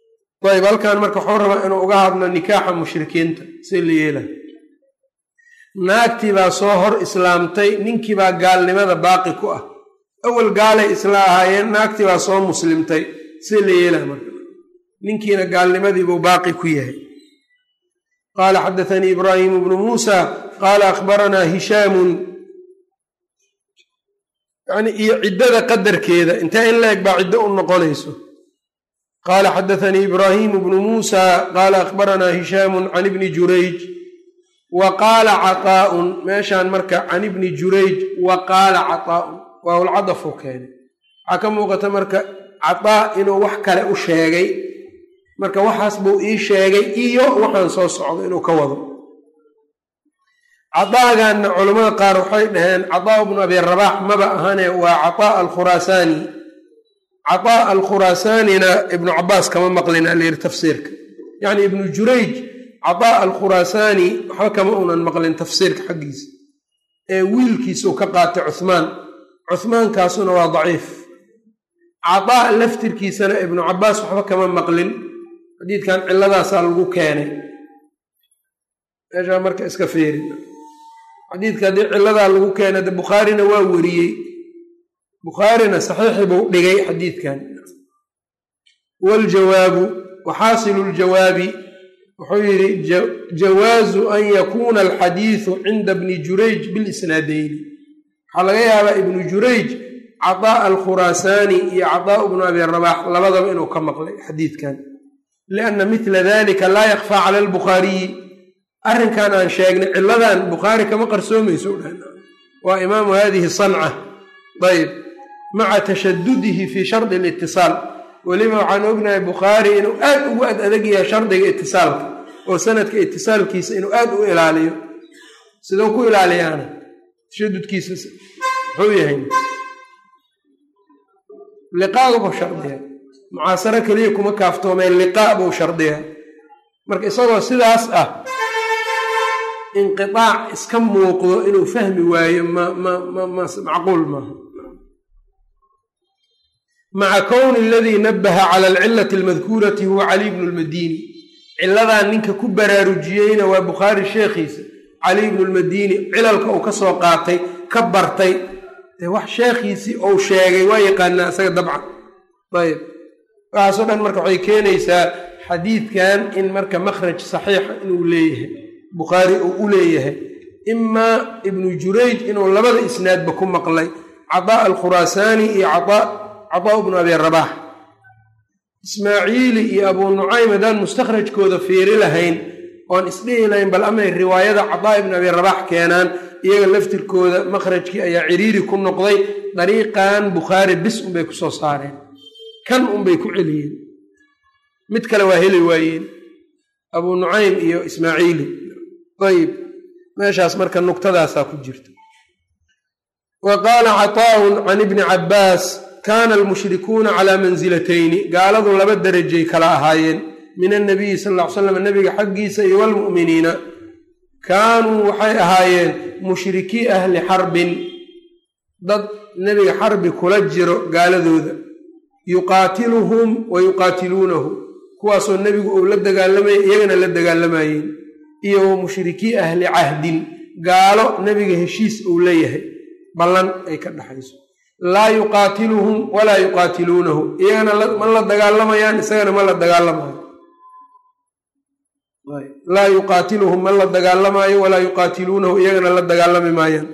ayb halkan marka waxuu rabaa inuu uga hadlo nikaaxa mushrikiinta si la yeelayo naagtii baa soo hor islaamtay, ninkii baa gaalnimada baaqi ku ah. awal gaalay isla ahaayeen, naagtii baa soo muslimtay, see la yeelaa marka, ninkiina gaalnimadiibuu baaqi ku yahay. qaala xadaanii ibraahimu bnu muusa qaala akhbaranaa hishaamun, yani iyo ciddada qadarkeeda intee in la eg baa ciddo u noqonayso. qaala xadaanii ibraahimu bnu muusa qaala akhbaranaa hishaamun can ibni jurayj wa qaala caطaa'un, meeshaan marka can ibni jurayj wa qaala caطaa'un waawlcadafuu keenay. waxaa ka muuqata marka caطaa inuu wax kale u sheegay, marka waxaas buu ii sheegay iyo waxaan soo socdo inuu ka wado. caطaagaanna culammada qaar waxay dhaheen caطaa bnu abi rabaax maba ahane waa caطaa alkhuraasaani. caطaa alkhuraasaanina ibnu cabaas kama maqlin alayiri tafsiirka, yacni ibnu jurayj caطaa alkhuraasaani waxba kama unan maqlin tafsiirka xaggiisa, ee wiilkiisuu ka qaatay cuhmaan, cuhmaankaasuna waa daciif. caطaa laftirkiisana ibnu cabaas waxba kama maqlin, xadiidkan ciladaasaa lagu keenay. meeshaa marka iska feerin, xadiidka haddii ciladaa lagu keenay de bukhaarina waa weriyey, bukhaarina saxiixi buu dhigay xadiidkan. waljawaabu waxaasilu ljawaabi wuxuu yidhi jawaazu an yakuuna alxadiidu cinda bni jurayj bilisnaadayni. waxaa laga yaabaa ibnu jurayj caطaa alkhuraasaani iyo caطaa bnu abi rabaax labadaba inuu ka maqlay xadiidkan, lianna midla dalika laa yakfaa cala albukhaariyi. arrinkan aan sheegnay ciladan bukhaari kama qarsoomayso u dhahan, waa imaamu hadihi sanca. ayb, maca tashadudihi fii shardi alitisaal, weliba waxaan ognahay bukhaari inuu aad ugu adag yahay shardiga itisaalka, oo sanadka itisaalkiisa inuu aad u ilaaliyo. sidoo ku ilaaliyaana tashadudkiisa muxuu yahay? liqaaga buu shardiya, mucaasaro keliya kuma kaaftoomeen, liqaa buu shardiya. marka isagoo sidaas ah, inqiaac iska muuqdo inuu fahmi waayo macquul maaha. maca kowni aladii nabaha cala alcilati almadkuurati huwa caliy bnu lmadini. ciladan ninka ku baraarujiyeyna waa bukhaari sheekhiisa caliy bnu lmadini, cilalka uu ka soo qaatay ka bartay, dee wax sheekhiisii ou sheegay waa yaqaanaa isaga dabcan. ayb, waxaasoo dhan marka waxay keenaysaa xadiidkan in marka makhraj saxiixa inuu leeyahay, bukhaari uu u leeyahay. imaa ibnu jurayj inuu labada isnaadba ku maqlay, caطaa alkhuraasaani iyo caطaa bnu abi rabaax. ismaaciili iyo abuu nucaym haddaan mustakhrajkooda fiiri lahayn oon isdhihi lahayn bal amay riwaayada caطaa ibnu abi rabaax keenaan, iyaga laftirkooda makhrajkii ayaa ciriiri ku noqday. dariiqan bukhaari bis unbay ku soo saareen, kan unbay ku celiyeen, mid kale waa heli waayeen, abuu nucaym iyo ismaaciili. ayb, meeshaas marka nuqtadaasaa ku jirta. wa qaala caطaa'un can ibni cabbaas kaana almushrikuuna calaa mansilatayni, gaaladu laba derajay kala ahaayeen, min annabiyi sal ll ly slam, nabiga xaggiisa iyo walmu'miniina. kaanuu waxay ahaayeen mushrikii ahli xarbin, dad nebiga xarbi kula jiro gaaladooda, yuqaatiluhum wa yuqaatiluunahu, kuwaasoo nebigu uu la dagaalamayay iyagana la dagaalamayeen. iyo wa mushrikii ahli cahdin, gaalo nebiga heshiis uu leeyahay, ballan ay ka dhaxayso. laa yuqaatiluhum walaa yuqaatiluunahu, iyagana ma la dagaalamayaan, isagana ma la dagaalamayo. laa yuqaatiluhum ma la dagaalamaayo, walaa yuqaatiluunahu, iyagana la dagaalami maayaan.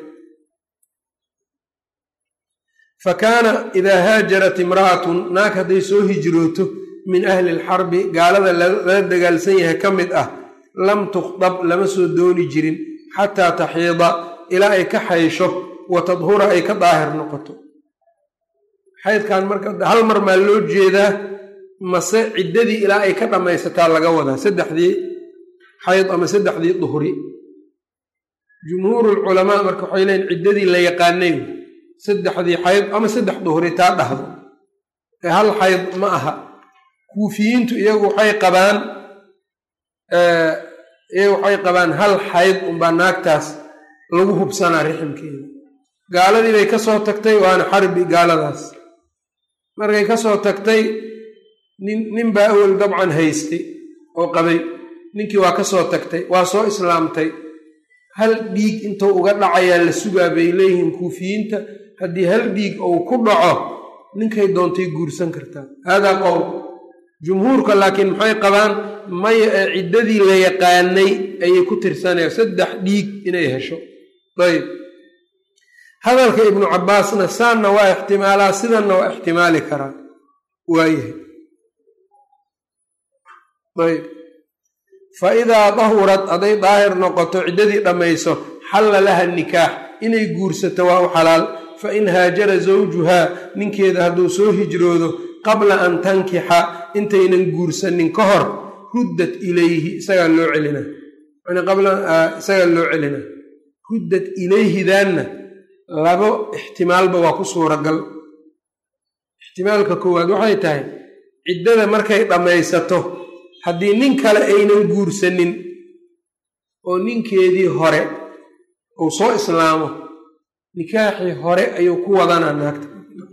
fa kaana idaa haajarat imra'atun, naag hadday soo hijrooto min ahli alxarbi, gaalada lala dagaalsan yahay ka mid ah, lam tukhdab, lama soo dooni jirin, xataa taxiida, ilaa ay ka xaysho, wa tadhura, ay ka daahir noqoto. xaydkan marka hal mar maa loo jeedaa, mase ciddadii ilaa ay ka dhammaysataa laga wadaa, 3dii xayd ama 3dii duhri. jumhuurulculamaa marka waxay leeyiin ciddadii la yaqaanay 3dii xayd ama 3 duhri taa dhahdo, ee hal xayd ma aha. kuufiyiintu iyagu waxay qabaan hal xayd unbaa naagtaas lagu hubsanaa riximkeeda. gaaladii bay ka soo tagtay, waana xarbi gaaladaas. markay ka soo tagtay, nin baa awel dabcan haystay oo qabay, ninkii waa ka soo tagtay, waa soo islaamtay, hal dhiig intuu uga dhacayaa la sugaa bay leeyihiin kuufiyiinta haddii hal dhiig uu ku dhaco ninkay doontay guursan kartaa haadaa qowl jumhuurka laakiin maxay qabaan maya ee ciddadii la yaqaanay ayay ku tirsanayaan 3 dhiig inay hesho ayb hadalka ibnu cabbaasna saanna waa ixtimaalaa sidanna waa ixtimaali karaa waayahay ayb fa idaa dahurad hadday daahir noqoto ciddadii dhammayso xalla laha nikaax inay guursato waa u xalaal fa in haajara zawjuhaa ninkeeda hadduu soo hijroodo qabla an tankixa intaynan guursanin ka hor ruddat ilayhi isagaa loo celina isagaa loo celina ruddat ilayhidaanna labo ixtimaalba waa ku suuragal ixtimaalka koowaad waxay tahay ciddada markay dhammaysato haddii nin kale aynan guursanin oo ninkeedii hore uu soo islaamo nikaaxii hore ayuu ku wadanaa naagta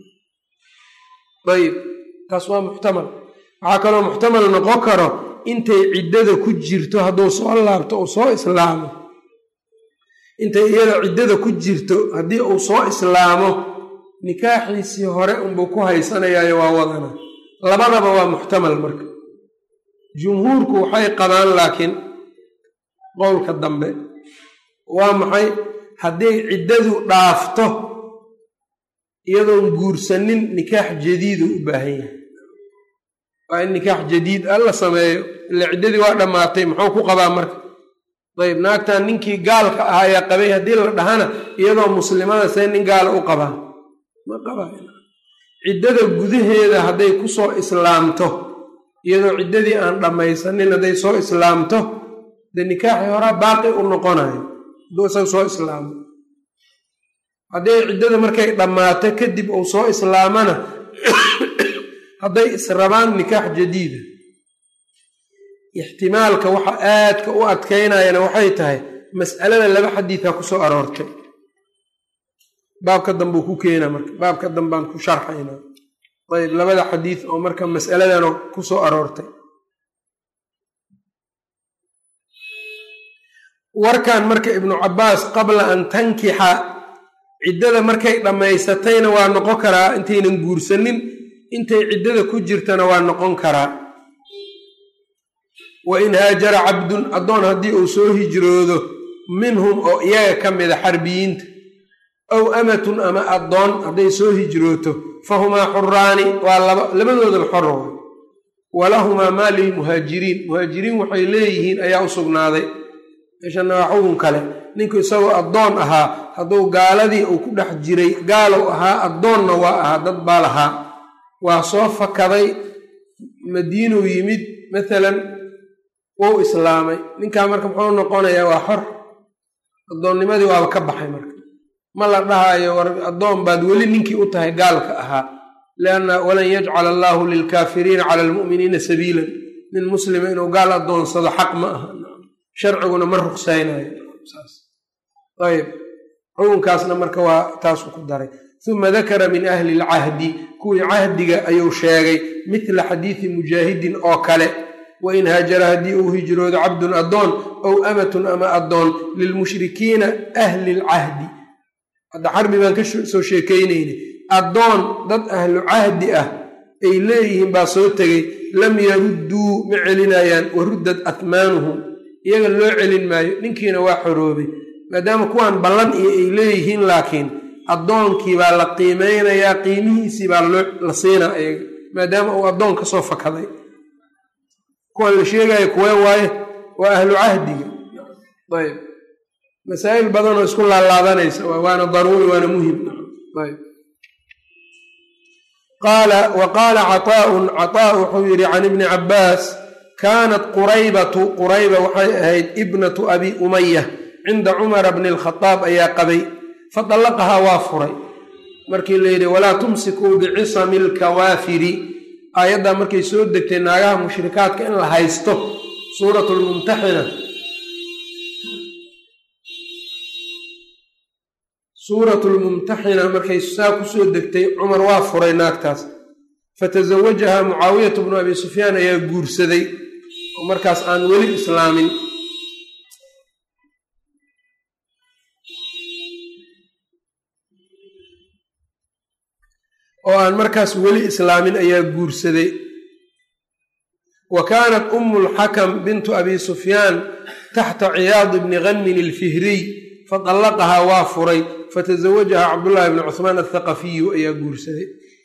ayib taas waa muxtamal waxaa kaloo muxtamal noqon karo intay ciddada ku jirto hadduu soo laabto uu soo islaamo intay iyada ciddada ku jirto haddii uu soo islaamo nikaaxiisii hore unbuu ku haysanayaayo waa wadana labadaba waa muxtamal marka jumhuurku waxay qabaan laakiin qowlka dambe waa maxay hadday ciddadu dhaafto iyadoon guursanin nikaax jadiidu u baahan yahay waa in nikaax jadiid alla sameeyo ila ciddadii waa dhammaatay muxuu ku qabaa marka ayb naagtan ninkii gaalka ahaayaa qabay haddii la dhahana iyadoo muslimada see nin gaala u qabaa ma qabaa ciddada gudaheeda hadday ku soo islaamto iyadoo ciddadii aan dhammaysanin hadday soo islaamto dee nikaaxii horaa baaqi u noqonayo hadduu isaga soo islaamo hadday ciddada markay dhammaato kadib uu soo islaamana hadday israbaan nikaax jadiida ixtimaalka waxa aadka u adkaynayana waxay tahay mas'alada 2 xadiidaa ku soo aroortay baabka dambuu ku keenaa marka baabka dambaan ku sharxaynaa ayb 2 xadiid oo marka mas'aladana ku soo aroortay warkan marka ibnu cabbaas qabla an tankixa ciddada markay dhammaysatayna waa noqon karaa intaynan guursanin intay ciddada ku jirtana waa noqon karaa wa in haajara cabdun addoon haddii uu soo hijroodo minhum oo iyaga ka mida xarbiyiinta aw amatun ama addoon hadday soo hijrooto fahumaa xuraani waa labadoodaba xoro walahumaa maa lilmuhaajiriin muhaajiriin waxay leeyihiin ayaa u sugnaaday meeshanna waa xugun kale ninku isagoo addoon ahaa hadduu gaaladii uu ku dhex jiray gaalow ahaa addoonna waa ahaa dad baa lahaa waa soo fakaday madiinuu yimid maalan wou islaamay ninkaa marka muxuu noqonayaa waa xor addoonnimadii waaba ka baxay marka ma la dhahaayo war addoon baad weli ninkii u tahay gaalka ahaa lianna walan yajcala allaahu lilkaafiriina cala almu'miniina sabiilan nin muslima inuu gaal addoonsado xaq ma aha sharciguna ma ruqsaynayo ayb xukunkaasna marka waa taasuu ku daray uma dakara min ahli lcahdi kuwii cahdiga ayuu sheegay midla xadiidi mujaahidin oo kale wain haajara haddii uu hijroodo cabdun addoon ow amatun ama addoon lilmushrikiina ahli lcahdi hadda xarbi baan ka soo sheekaynayna addoon dad ahlu cahdi ah ay leeyihiin baa soo tegey lam yarudduu ma celinayaan waruddad atmaanuhum iyaga loo celin maayo ninkiina waa xoroobay maadaama kuwaan ballan iyo ay leeyihiin laakiin addoonkii baa la qiimeynayaa qiimihiisii baa la siinaa iyaga maadaama uu addoon ka soo fakaday kuwan la sheegayo kuwee waaye waa ahlu cahdiga ayb masaa'il badanoo isku laalaabanaysa waana daruuri waana muhim ayb wa qaala caطaa'un caطaa' wuxuu yidhi can ibni cabbaas kaanat quraybatu qurayba waxay ahayd ibnatu abi umaya cinda cumara bni alkhadaab ayaa qabay fadallaqahaa waa furay markii la yidhi walaa tumsikuu bicisami alkawaafiri aayaddaa markay soo degtay naagaha mushrikaadka in la haysto suuratu lmumtaxina markay saa ku soo degtay cumar waa furay naagtaas fatasawajahaa mucaawiyatu bnu abi sufyaan ayaa guursaday oo markaas aan weli islaamin oo aan markaas weli islaamin ayaa guursaday. wa kaanat ummulxakam bintu abi sufyaan taxta ciyaad bni ghanmin alfihriy faطallaqahaa waa furay fatazawajahaa cabdullaahi bni cuhmaan athaqafiyu ayaa guursaday.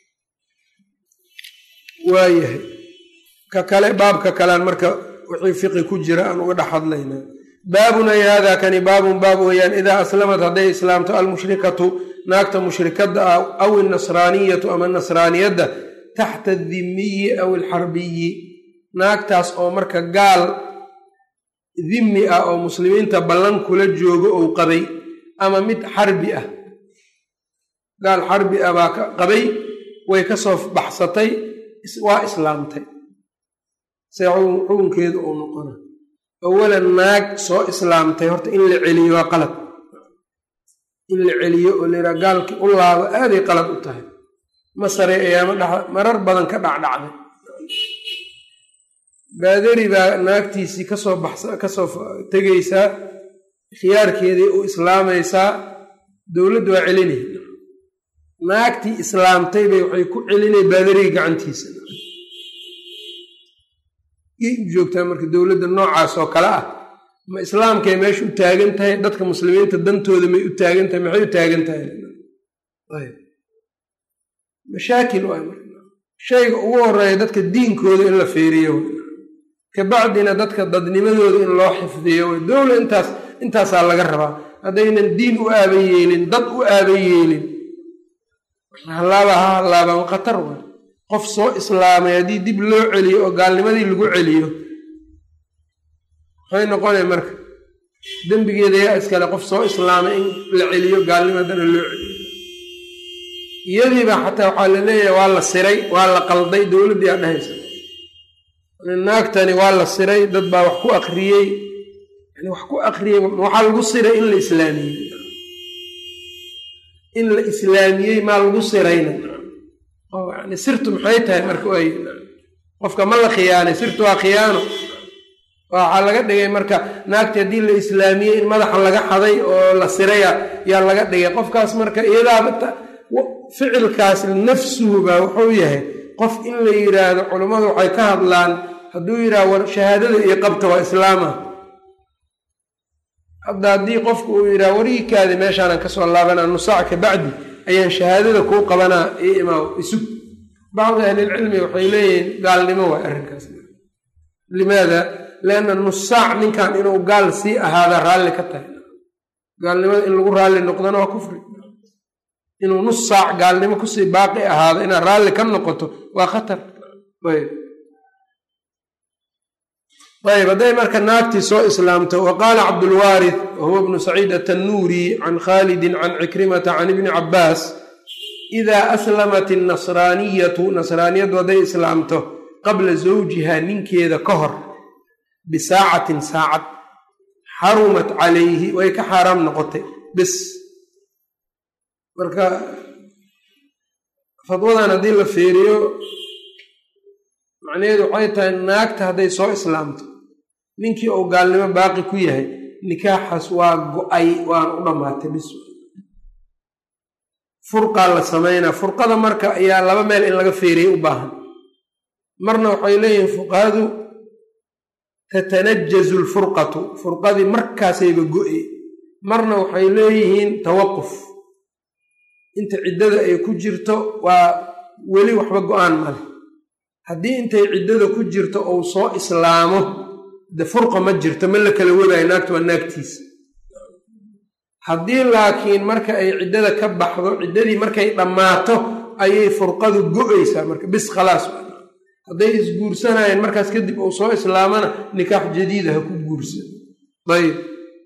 waayahay ka kale baabka kalean marka wixii fiqi ku jira aan uga dhex hadlaynaa. baabun ay haadaa kani baabun baab weeyaan idaa aslamat hadday islaamto almushrikatu naagta mushrikadda ah aw innasraaniyatu ama nasraaniyadda taxta adimiyi aw alxarbiyi, naagtaas oo marka gaal dimi ah oo muslimiinta ballan kula joogo ou qabay, ama mid xarbi ah, gaal xarbi ah baa qabay, way ka soo baxsatay, waa islaamtay. see xukunkeedu uu noqona? awalan naag soo islaamtay horta in la celiyo waa qalad, in la celiyo oo layidhaha gaalkii u laabo aaday qalad u tahay. masare ayaama marar badan ka dhacdhacday. baadari baa naagtiisii kasoo tegaysaa, khiyaarkeedii u islaamaysaa, dowladdu waa celinay. naagtii islaamtay bay waxay ku celinay baadariga gacantiisa. yay u joogtaa marka dowladda noocaas oo kale ah? ma islaamkay meesha u taagan tahay? dadka muslimiinta dantooda may u taagan tahay? maxay u taagan tahay? mashaakil waay marka. shayga ugu horeeya dadka diinkooda in la feeriyo, kabacdina dadka dadnimadooda in loo xifdiyo. dowla intaasaa laga rabaa. haddaynan diin u aaban yeelin, dad u aaban yeelin, halaabaan khatar waay. qof soo islaamay haddii dib loo celiyo oo gaalnimadii lagu celiyo, maxay noqonay marka? dembigeeda yaa iskale qof soo islaamay in la celiyo, gaalnimadana loo celiyo. iyadiiba xataa waxaa la leeyahay waa la siray, waa la qalday. dowladdii aa dhahaysa naagtani waa la siray, dad baa wax ku akriyey. yani wax ku akriyey waxaa lagu siray in la islaamiyey, in la islaamiyey maa lagu sirayna. yani sirtu maxay tahay marka? ay qofka ma la khiyaanay, sirtu waa khiyaano. waxaa laga dhigay marka naagti haddii la islaamiyey in madaxa laga xaday oo la siraya yaa laga dhigay. qofkaas marka iyadaaba ficilkaas nafsuhu baa wuxuu yahay qof in la yidhaahdo, culummadu waxay ka hadlaan, hadduu yidhahdo war shahaadada iyo qabta waa islaama. hadda haddii qofku uu yidhaha wariikaadi meeshaanan kasoo laabanaa nusaac ka bacdi ayaan shahaadada kuu qabanaa io imaaw isug. bacdi ahlilcilmi waxay leeyihiin gaalnimo waay arrinkaas. limaada? lianna nusaac ninkan inuu gaal sii ahaada raalli ka tahay. gaalnimada in lagu raalli noqdana waa kufri. inuu nus saac gaalnimo kusii baaqi ahaado inaad raalli ka noqoto waa khatar. ayb hadday marka naagtii soo islaamto. wa qaala cabdulwaarith wahuwa bnu saciid atannuuri can khaalidin can cikrimata can ibni cabbaas idaa aslamat innasraaniyatu, nasraaniyaddu hadday islaamto qabla zawjiha, ninkeeda ka hor, bisaacatin saacad, xarumat calayhi, way ka xaaraam noqotay bis. marka fadwadan haddii la feeriyo macnaheedu waxay tahay naagta hadday soo islaamto ninkii uu gaalnimo baaqi ku yahay, nikaaxaas waa go-ay, waana u dhammaatay bis. furqaa la samaynaa. furqada marka ayaa laba meel in laga feeriyay u baahan. marna waxay leeyihiin fuqahadu tatanajazu lfurqatu, furqadii markaasayba go-e. marna waxay leeyihiin tawaquf, inta ciddada ay ku jirto waa weli waxba go-aan male. haddii intay ciddada ku jirto ou soo islaamo, de furqa ma jirto, ma la kala wadaayo, naagta waa naagtiisa. haddii laakiin marka ay ciddada ka baxdo, ciddadii markay dhammaato ayay furqadu go-aysaa marka bis khalaas. hadday isguursanayeen markaas kadib uu soo islaamana nikaax jadiida ha ku guursado. ayb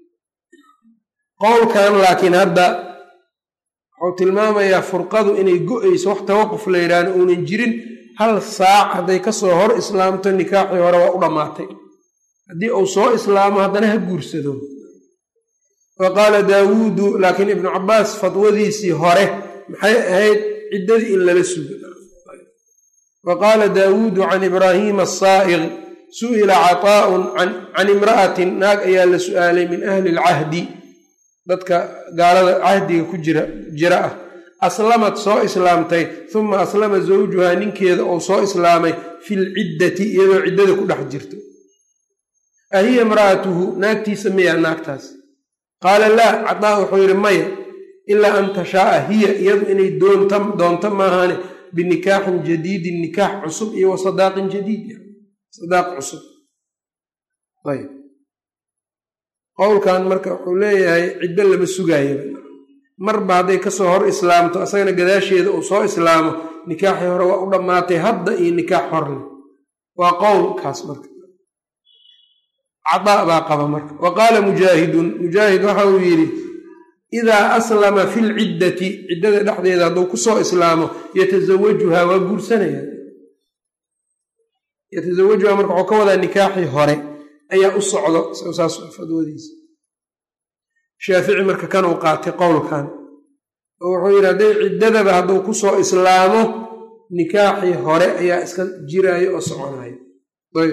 qowlkan laakiin hadda wuxuu tilmaamayaa furqadu inay go-ayso, wax tawaquf la yidhaahno uunan jirin. hal saac hadday kasoo hor islaamto nikaaxii hore waa u dhammaatay. haddii uu soo islaamo haddana ha guursado. wa qaala daawuudu, laakiin ibnu cabbaas fadwadiisii hore maxay ahayd? ciddadii in lala sugo. wa qaala daawuudu can ibraahiima asaa'iq su'ila cataa'un can imra'atin, naag ayaa la su'aalay min ahli alcahdi, dadka gaalada cahdiga ku jira ah, aslamad soo islaamtay uma aslama zawjuhaa ninkeeda ou soo islaamay fil ciddati iyadoo ciddada ku dhex jirto ahiya imra'atuhu naagtiisa miyaa naagtaas qaala laa cadaa wuxuu yidhi maya ilaa an tashaaa hiya iyadu inay doonto maahane binikaaxin jadiidin nikaax cusub iyo wa sadaaqin jadiid sadaaq cusub ayb qowlkan marka wuxuu leeyahay ciddo lama sugaayo marba hadday kasoo hor islaamto asagana gadaasheeda uu soo islaamo nikaaxii hore waa u dhammaatay hadda iyo nikaax horleh waa qowlkaas marka cadaa baa qaba marka wa qaala mujaahidun mujaahid waxa uu yidhi idaa aslama fi lciddati ciddada dhexdeeda hadduu kusoo islaamo yatasawajuhaa waa guursanaya yatasawajuhaa marka waxuu ka wadaa nikaaxii hore ayaa u socdo saas fadwadiisa shaafici marka kanuu qaatay qowlkan oo wuxuu yidhi hadday ciddadaba hadduu kusoo islaamo nikaaxii hore ayaa iska jiraayo oo soconayo ayb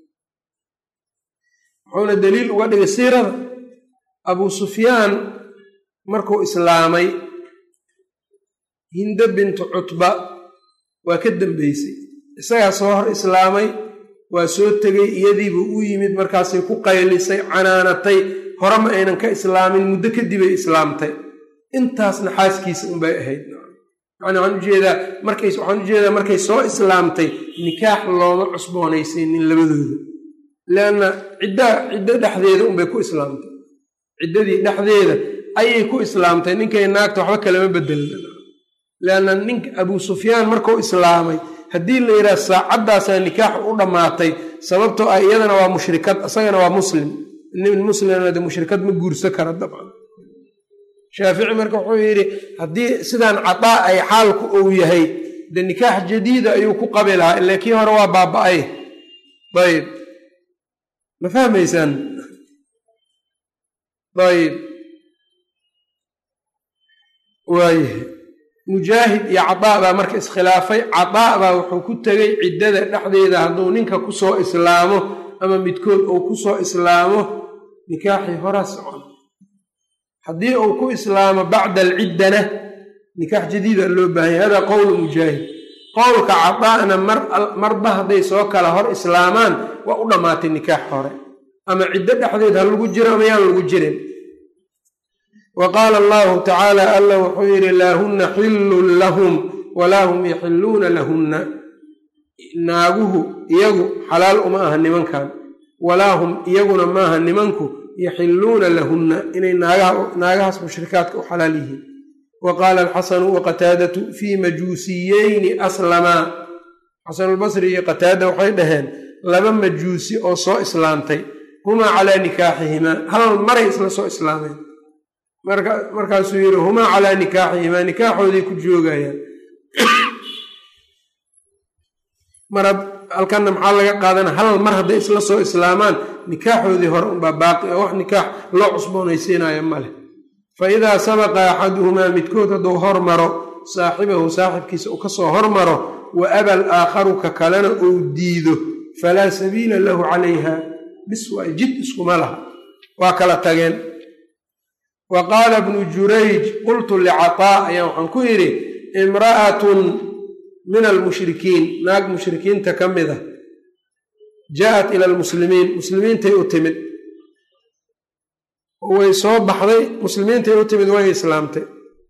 wuxuuna daliil uga dhigay siirada abuu sufyaan markuu islaamay hindo bintu cutba waa ka dambeysay isagaa soo hor islaamay waa soo tegey iyadiibuu u yimid markaasay ku qaylisay canaanatay hore ma aynan ka islaamin muddo kadibay islaamtay intaasna xaaskiisa unbay ahayd waxaan ujeedaa markay soo islaamtay nikaax looma cusboonaysiinin labadooda leanna ciddo dhexdeeda unbay ku islaamtay ciddadii dhexdeeda ayay ku islaamtay ninkay naagta waxba kalama bedelin leanna ninka abuu sufyaan markuu islaamay haddii la yidhaha saacaddaasaa nikaax u dhammaatay sababtoo ah iyadana waa mushrikad isagana waa muslim nin muslimna de mushrikad ma guursan kara dabcan shaafici marka wuxuu yidhi haddii sidaan cadaa ay xaalku uu yahay de nikaax jadiida ayuu ku qabi lahaa ila kii hore waa baaba-ay ayb ma fahmaysaan ayb waayahay mujaahid iyo cadaa baa marka iskhilaafay cadaa baa wuxuu ku tegey ciddada dhexdeeda hadduu ninka kusoo islaamo ama midkood uu kusoo islaamo nikaaxii horaa socon haddii uu ku islaamo bacda alciddana nikaax jadiida loo baahanya hada qowlu mujaahid qowlka cadaana marba hadday soo kala hor islaamaan waa u dhammaatay nikaax hore ama ciddo dhexdeed ha lagu jiro ama yaan lagu jirin wa qaala allahu tacaala alla wuxuu yidhi laa hunna xillun lahum walaa hum yaxilluuna lahunna naaguhu iyagu xalaal uma aha nimankan walaa hum iyaguna maaha nimanku yaxilluuna lahunna inay naagahaas mushrikaadka u xalaal yihiin wa qaala alxasanu wa qataadatu fii majuusiyeyni aslamaa xasanulbasri iyo qataada waxay dhaheen laba majuusi oo soo islaamtay humaa calaa nikaaxihimaa hal maray isla soo islaameen markaasuu yidhi humaa calaa nikaaxihimaa nikaaxooday ku joogayaan halkanna maxaa laga qaadana hal mar hadday isla soo islaamaan nikaaxoodii hore unbaa baaqi oo wax nikaax loo cusboonaysiinayo ma leh fa idaa sabaqa axaduhumaa midkood hadduu hormaro saaxibahu saaxibkiisa uu kasoo hormaro wa aba al aakharu ka kalena uu diido falaa sabiila lahu calayha bis waa jid iskuma laha waa kala tageen wa qaala bnu jurayj qultu licataa ayaan waxaan ku yidhi imra'atun min almushrikiin naag mushrikiinta ka mid ah jaa-at ila almuslimiin muslimiintay u timid way soo baxday muslimiintay u timid way islaamtay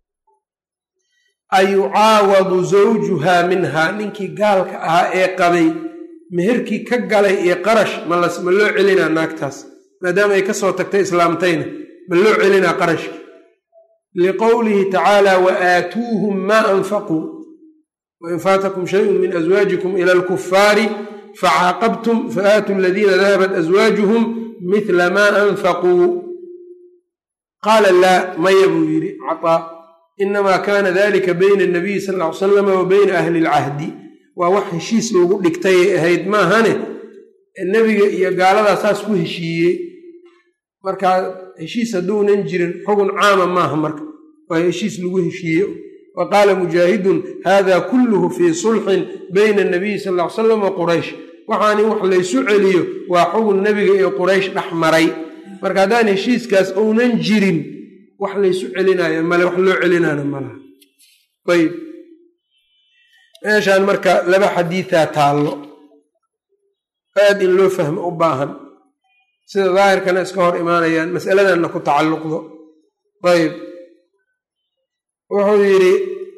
ayucaawadu zawjuhaa minhaa ninkii gaalka ahaa ee qabay meherkii ka galay iyo qarash ma loo celinaa naagtaas maadaama ay ka soo tagtay islaamtayna ma loo celinaa qarashki liqowlihi tacaala wa aatuuhum maa anfaquu wain faatakum shayun min aswaajikum ila alkufaari facaaqabtum faaatuu aladiina dahabat aswaajuhum mithla maa anfaquu qaala laa maya buu yidhi cataa inamaa kaana dalika bayna anabiyi sal ll ly salama wa bayna ahli ilcahdi waa wax heshiis loogu dhigtayay ahayd maahane nebiga iyo gaaladaa saas ku heshiiyey markaa heshiis hadduunan jirin xugun caama maaha marka waa heshiis lagu heshiiye wa qaala mujaahidun hada kulluhu fii sulxin bayna anabiyi sal ll ly salam wa quraysh waxaani wax laysu celiyo waa xugun nebiga iyo quraysh dhex maray marka haddaan heshiiskaas ounan jirin wax laysu celinayo male wax loo celinaana malaha ayb meeshaan marka laba xadiidaa taallo aad in loo fahmo u baahan sida daahirkana iska hor imaanayaan mas'aladanna ku tacalluqdo ayb wuxuu yidhi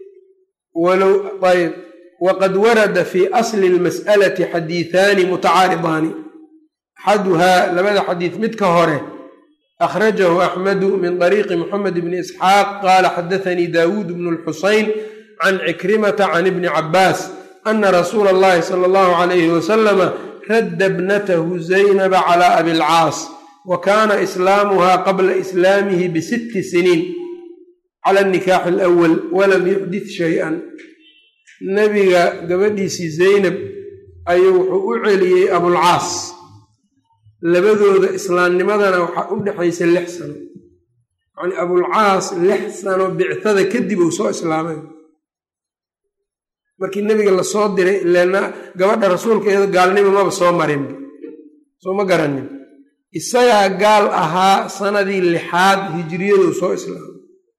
ayb waqad warada fi asli lmas'alati xadiiثaani mutacaaridaani axaduhaa labada xadiid midka hore akhrajahu axmedu min طariiqi moxamed bni isxaaq qaala xadaثanii daawuud bnu اlxusayn can cikrimata can ibni cabaas ana rasuula اllahi salى اllahu عalayhi wasalama radda bnatahu zaynaba calى abilcaas wa kaana islaamuha qabla islaamihi bisitti siniin cala anikaaxi alawal walam yuxdith shay-an nebiga gabadhiisii zaynab ayuu wuxuu u celiyey abulcaas labadooda islaamnimadana waxaa u dhexaysa 6 sano yacnii abulcaas 6 sano bictada kadib uu soo islaamay markii nebiga lasoo diray ileena gabadha rasuulka iyado gaalnimo maba soo marinba soo ma garanin isagaa gaal ahaa sanadii 6aad hijriyaduu soo islaamay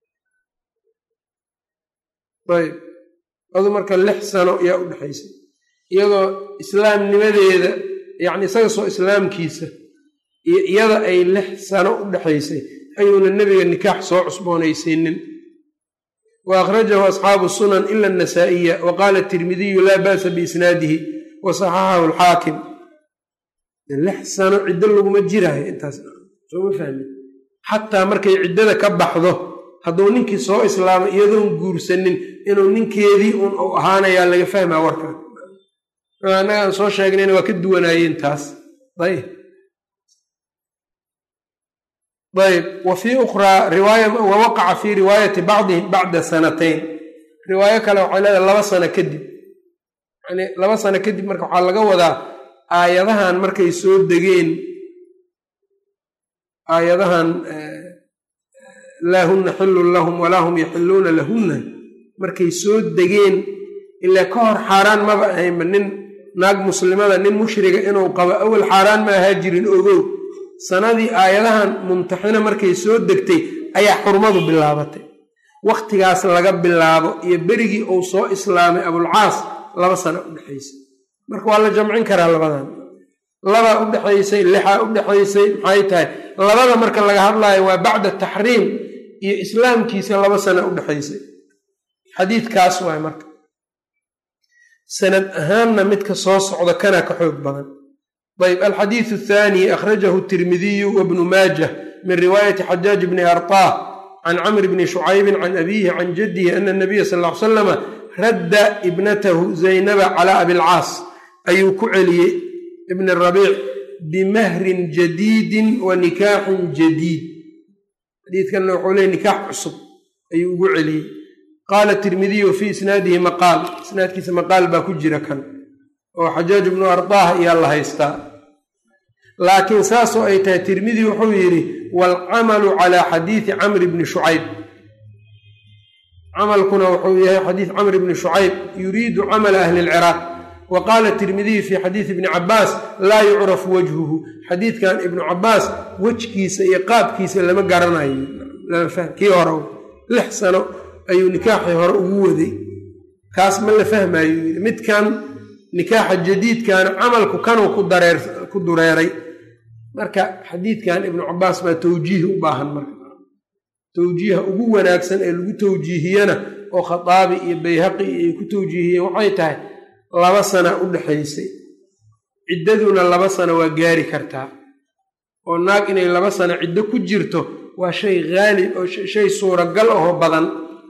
ayb adu marka 6 sano ayaa u dhexaysay iyadoo islaamnimadeeda yacni isaga soo islaamkiisa iyo iyada ay 6 sano u dhexaysay ayuuna nebiga nikaax soo cusboonaysiinin wa akhrajahu asxaabu sunan ila anasaa'iya wa qaala tirmidiyu laa ba'sa biisnaadihi wa saxaxahu alxaakim 6 sano ciddo laguma jiraayo intaas sooma fahmin xataa markay ciddada ka baxdo hadduu ninkii soo islaamay iyadoon guursanin inuu ninkeedii un u ahaanayaa laga fahmaa warkan annaga aan soo sheegnayna waa ka duwanaayeen taas ayb wa fii ukhraa wa waqaca fii riwaayati bacdihim bacda sanatayn riwaayo kale waxay leedahay 2 sano kadib yani 2 sano kadib marka waxaa laga wadaa aayadahan markay soo degeen aayadahan laa hunna xillun lahum walaa hum yaxilluuna lahunna markay soo degeen ilaa ka hor xaaraan maba ahaynba nin naag muslimada nin mushriga inuu qabo awal xaaraan ma ahaa jirin ogow sanadii aayadahan mumtaxina markay soo degtay ayaa xurmadu bilaabatay wakhtigaas laga bilaabo iyo berigii uu soo islaamay abulcaas 2 sano u dhexaysay marka waa la jamcin karaa labadan 2 u dhexaysay 6 u dhexaysay maxay tahay labada marka laga hadlaayo waa bacda taxriim iyo islaamkiisa 2 sano u dhexaysay xadiidkaas waay marka sanad ahaanna midka soo socda kana ka xoog badan ayb alxadiiثu الثaanي akhrajahu الtirmidiyu wbnu maajah min riwaayati xajaaj bni arطah can camr bni shucaybi can abiihi can jadihi ana الnabiya sal ly slama radda ibnatahu zaynaba calى abilcaas ayuu ku celiyey ibn rabiic bimahrin jadiidin wa nikaaxin jadiid xadiidkanna wuxuu leey nikaax cusub ayuu ugu celiyey qaala tirmidiyu fii isnaadihi maqaal isnaadkiisa maqaal baa ku jira kan oo xajaaj ibnu ardaah ayaa la haystaa laakiin saasoo ay tahay tirmidi wuxuu yidhi waalcamalu calaa xadiidi camri bni shucayb camalkuna wuxuu yahay xadiid camr bni shucayb yuriidu camala ahli lciraaq wa qaala tirmidiyu fii xadiidi ibni cabaas laa yucrafu wajhuhu xadiidkan ibnu cabaas wejkiisa iyo qaabkiisa lama garanayo lama fahm kii hore 6 sano ayuu nikaaxii hore ugu waday kaas ma la fahmayo midkan nikaaxa jadiidkaana camalku kanuu ku dureeray marka xadiidkan ibnu cabaas baa tawjiih u baahan marka tawjiiha ugu wanaagsan ee lagu tawjiihiyana oo khataabi iyo bayhaqi ay ku tawjiihiyeen waxay tahay 2 sana u dhexaysay ciddaduna 2 sano waa gaari kartaa oo naag inay 2 sano ciddo ku jirto waa shay haalib oo shay suuragal ahoo badan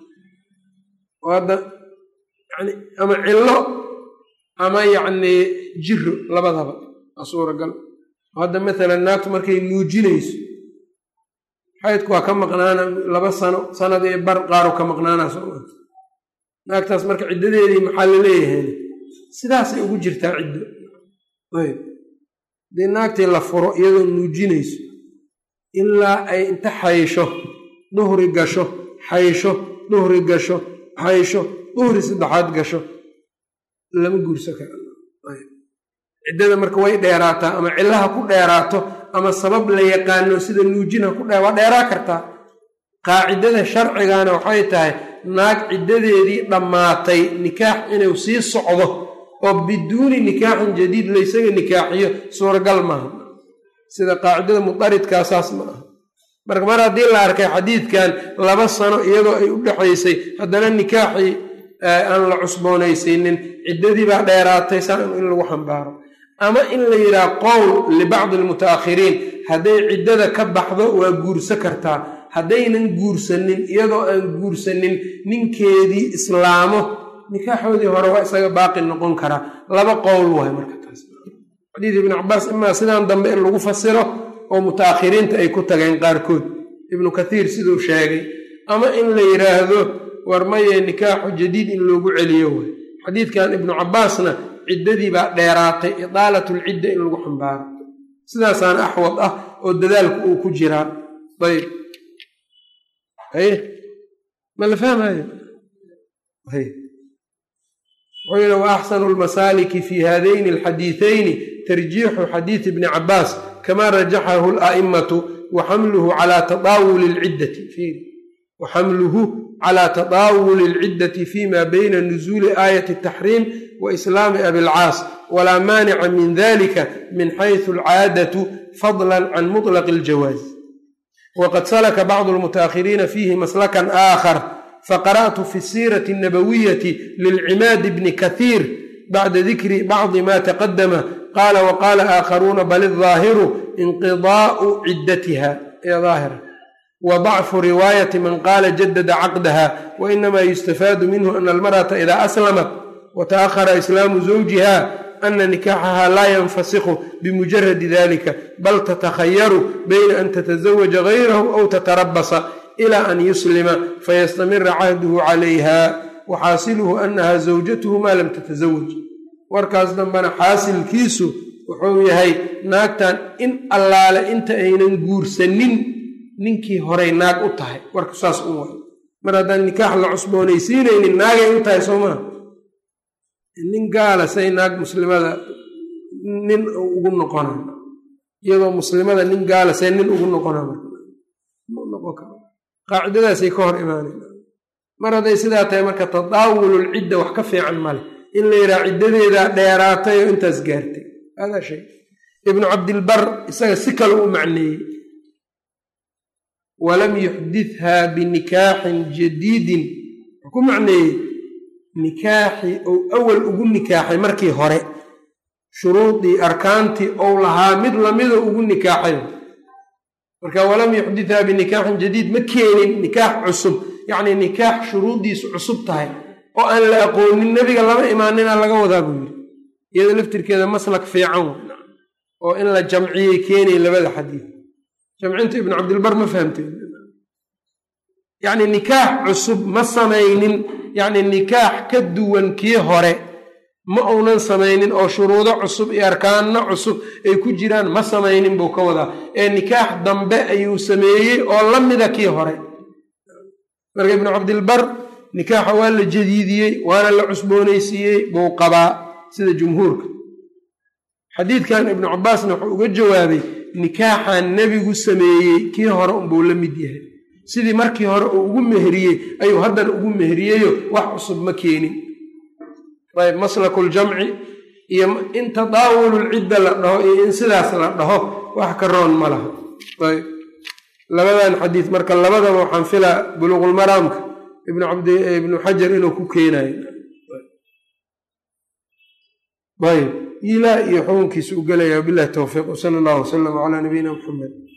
oo hadda yani ama cillo ama yacnii jiro labadaba waa suuragal hadda maalan naagtu markay nuujinayso xaydku waa ka maqnaana 2 sano sanad ee bar qaaro ka maqnaanaa sooma naagtaas marka ciddadeedii maxaa la leeyahay sidaasay ugu jirtaa ciddo ayb dee naagtii la furo iyadoo nuujinayso ilaa ay inta xaysho duhri gasho xaysho duhri gasho xaysho duhri 3aad gasho lama guursan karo ciddada marka way dheeraataa ama cillaha ku dheeraato ama sabab la yaqaano sida nuujina waa dheeraa kartaa qaacidada sharcigana waxay tahay naag ciddadeedii dhammaatay nikaax inuu sii socdo oo biduuni nikaaxin jadiid laysaga nikaaxiyo suuragal maaha sida qaacidada mudaridkaa saas ma aha marka mar haddii la arkay xadiidkan 2 sano iyadoo ay u dhexaysay haddana nikaaxii aan la cusboonaysiinin ciddadii baa dheeraatay saan in lagu xambaaro ama in la yidhaha qowl libacdi almutaakhiriin hadday ciddada ka baxdo waa guursa kartaa haddaynan guursanin iyadoo aan guursanin ninkeedii islaamo nikaaxoodii hore waa isaga baaqi noqon karaa 2 qowl waay marka taas xadiid ibnu cabaas imaa sidaan dambe in lagu fasiro oo mutaakhiriinta ay ku tageen qaarkood ibnu kathiir siduu sheegay ama in la yidhaahdo war maye nikaaxu jadiid in loogu celiyo way xadiidkan ibnu cabaasna ciddadii baa dheeraatay idaalatulcidda in lagu xambaaro sidaasaan axwad ah oo dadaalku uu ku jiraa ayb ma la fahmayo wuxuu yidhi wa axsanu lmasaaliki fi haadayni alxadiithayni tarjiixu xadiidi ibni cabaas kama rajaxahu ala'immatu waxamluhu calaa tadaawuli alciddati fima bayna nuzuuli aayati ataxriim wa islaami abilcaas walaa maanica min dalika min xaysu alcaadatu fadlan can mutlaqi aljawaaz waqad salaka bacdu almutaakhiriina fiihi maslakan aakhar faqara'tu fi siirati annabawiyati lilcimaad bni kathiir bacda dikri bacdi ma taqadama qaala waqaala aakharuuna bal idaahiru inqidaa'u ciddatiha ee daahira wa dacfu riwaayati man qaala jadada caqdaha wainama yustafaadu minhu ana almar'ata idaa aslamat wata'ahara islaamu zawjiha ana nikaaxaha laa yanfasikhu bimujaradi dalika bal tatakhayaru bayna an tatazawaja gayrahu aw tatarabasa ila an yuslima fayastamira cahduhu calayha waxaasiluhu anaha zawjatuhu maa lam tatasawaj warkaas dambana xaasilkiisu wuxuu yahay naagtan in allaale inta aynan guursanin ninkii horey naag u tahay warka saas u waay mar haddaan nikaax la cusboonaysiinaynin naagay u tahay soo maa nin gaala say naag muslimada nin ugu noqona iyadoo muslimada nin gaala say nin ugu noqona qaacidadaasay ka hor imaanayn mar hadday sidaa tahay marka tadaawululcidda wax ka fiican male in la yidhaha ciddadeedaa dheeraatay oo intaas gaartay hada shay ibnu cabdilbar isaga si kale u macneeyey walam yuxdithaa binikaaxin jadiidin wuxuu ku macneeyey nikaaxii ou awal ugu nikaaxay markii hore shuruudii arkaantii ou lahaa mid lamida ugu nikaaxay marka walam yuxdithaa binikaaxin jadiid ma keenin nikaax cusub yacnii nikaax shuruuddiisu cusub tahay oo aan la aqoonin nebiga lama imaanina laga wadaa buu yidhi iyada laftirkeeda maslak fiican oo in la jamciyey keenay labada xadiid jamcinta ibnu cabdilbar ma fahamteen yacnii nikaax cusub ma samaynin yacnii nikaax ka duwan kii hore ma uunan samaynin oo shuruudo cusub iyo arkaanno cusub ay ku jiraan ma samaynin buu ka wadaa ee nikaax dambe ayuu sameeyey oo la mida kii hore marka ibnu cabdilbar nikaaxa waa la jadiidiyey waana la cusboonaysiiyey buu qabaa sida jumhuurka xadiidkan ibnu cabaasna wuxuu uga jawaabay nikaaxan nebigu sameeyey kii hore unbuu la mid yahay sidii markii hore uu ugu meheriyey ayuu haddana ugu meheriyeyo wax cusub ma keenin ayb maslakuljamci iyo in tadaawululcidda la dhaho iyo in sidaas la dhaho wax ka roon ma laha ayb labadan xadiid marka labadaba waxaan filaa buluuqulmaraamka ibnu xajar inuu ku keenayo ayb ilaa iyo xukunkiisa u gelaya bilahi towfiiq wsala allahu wasalam calaa nabiyina muxamed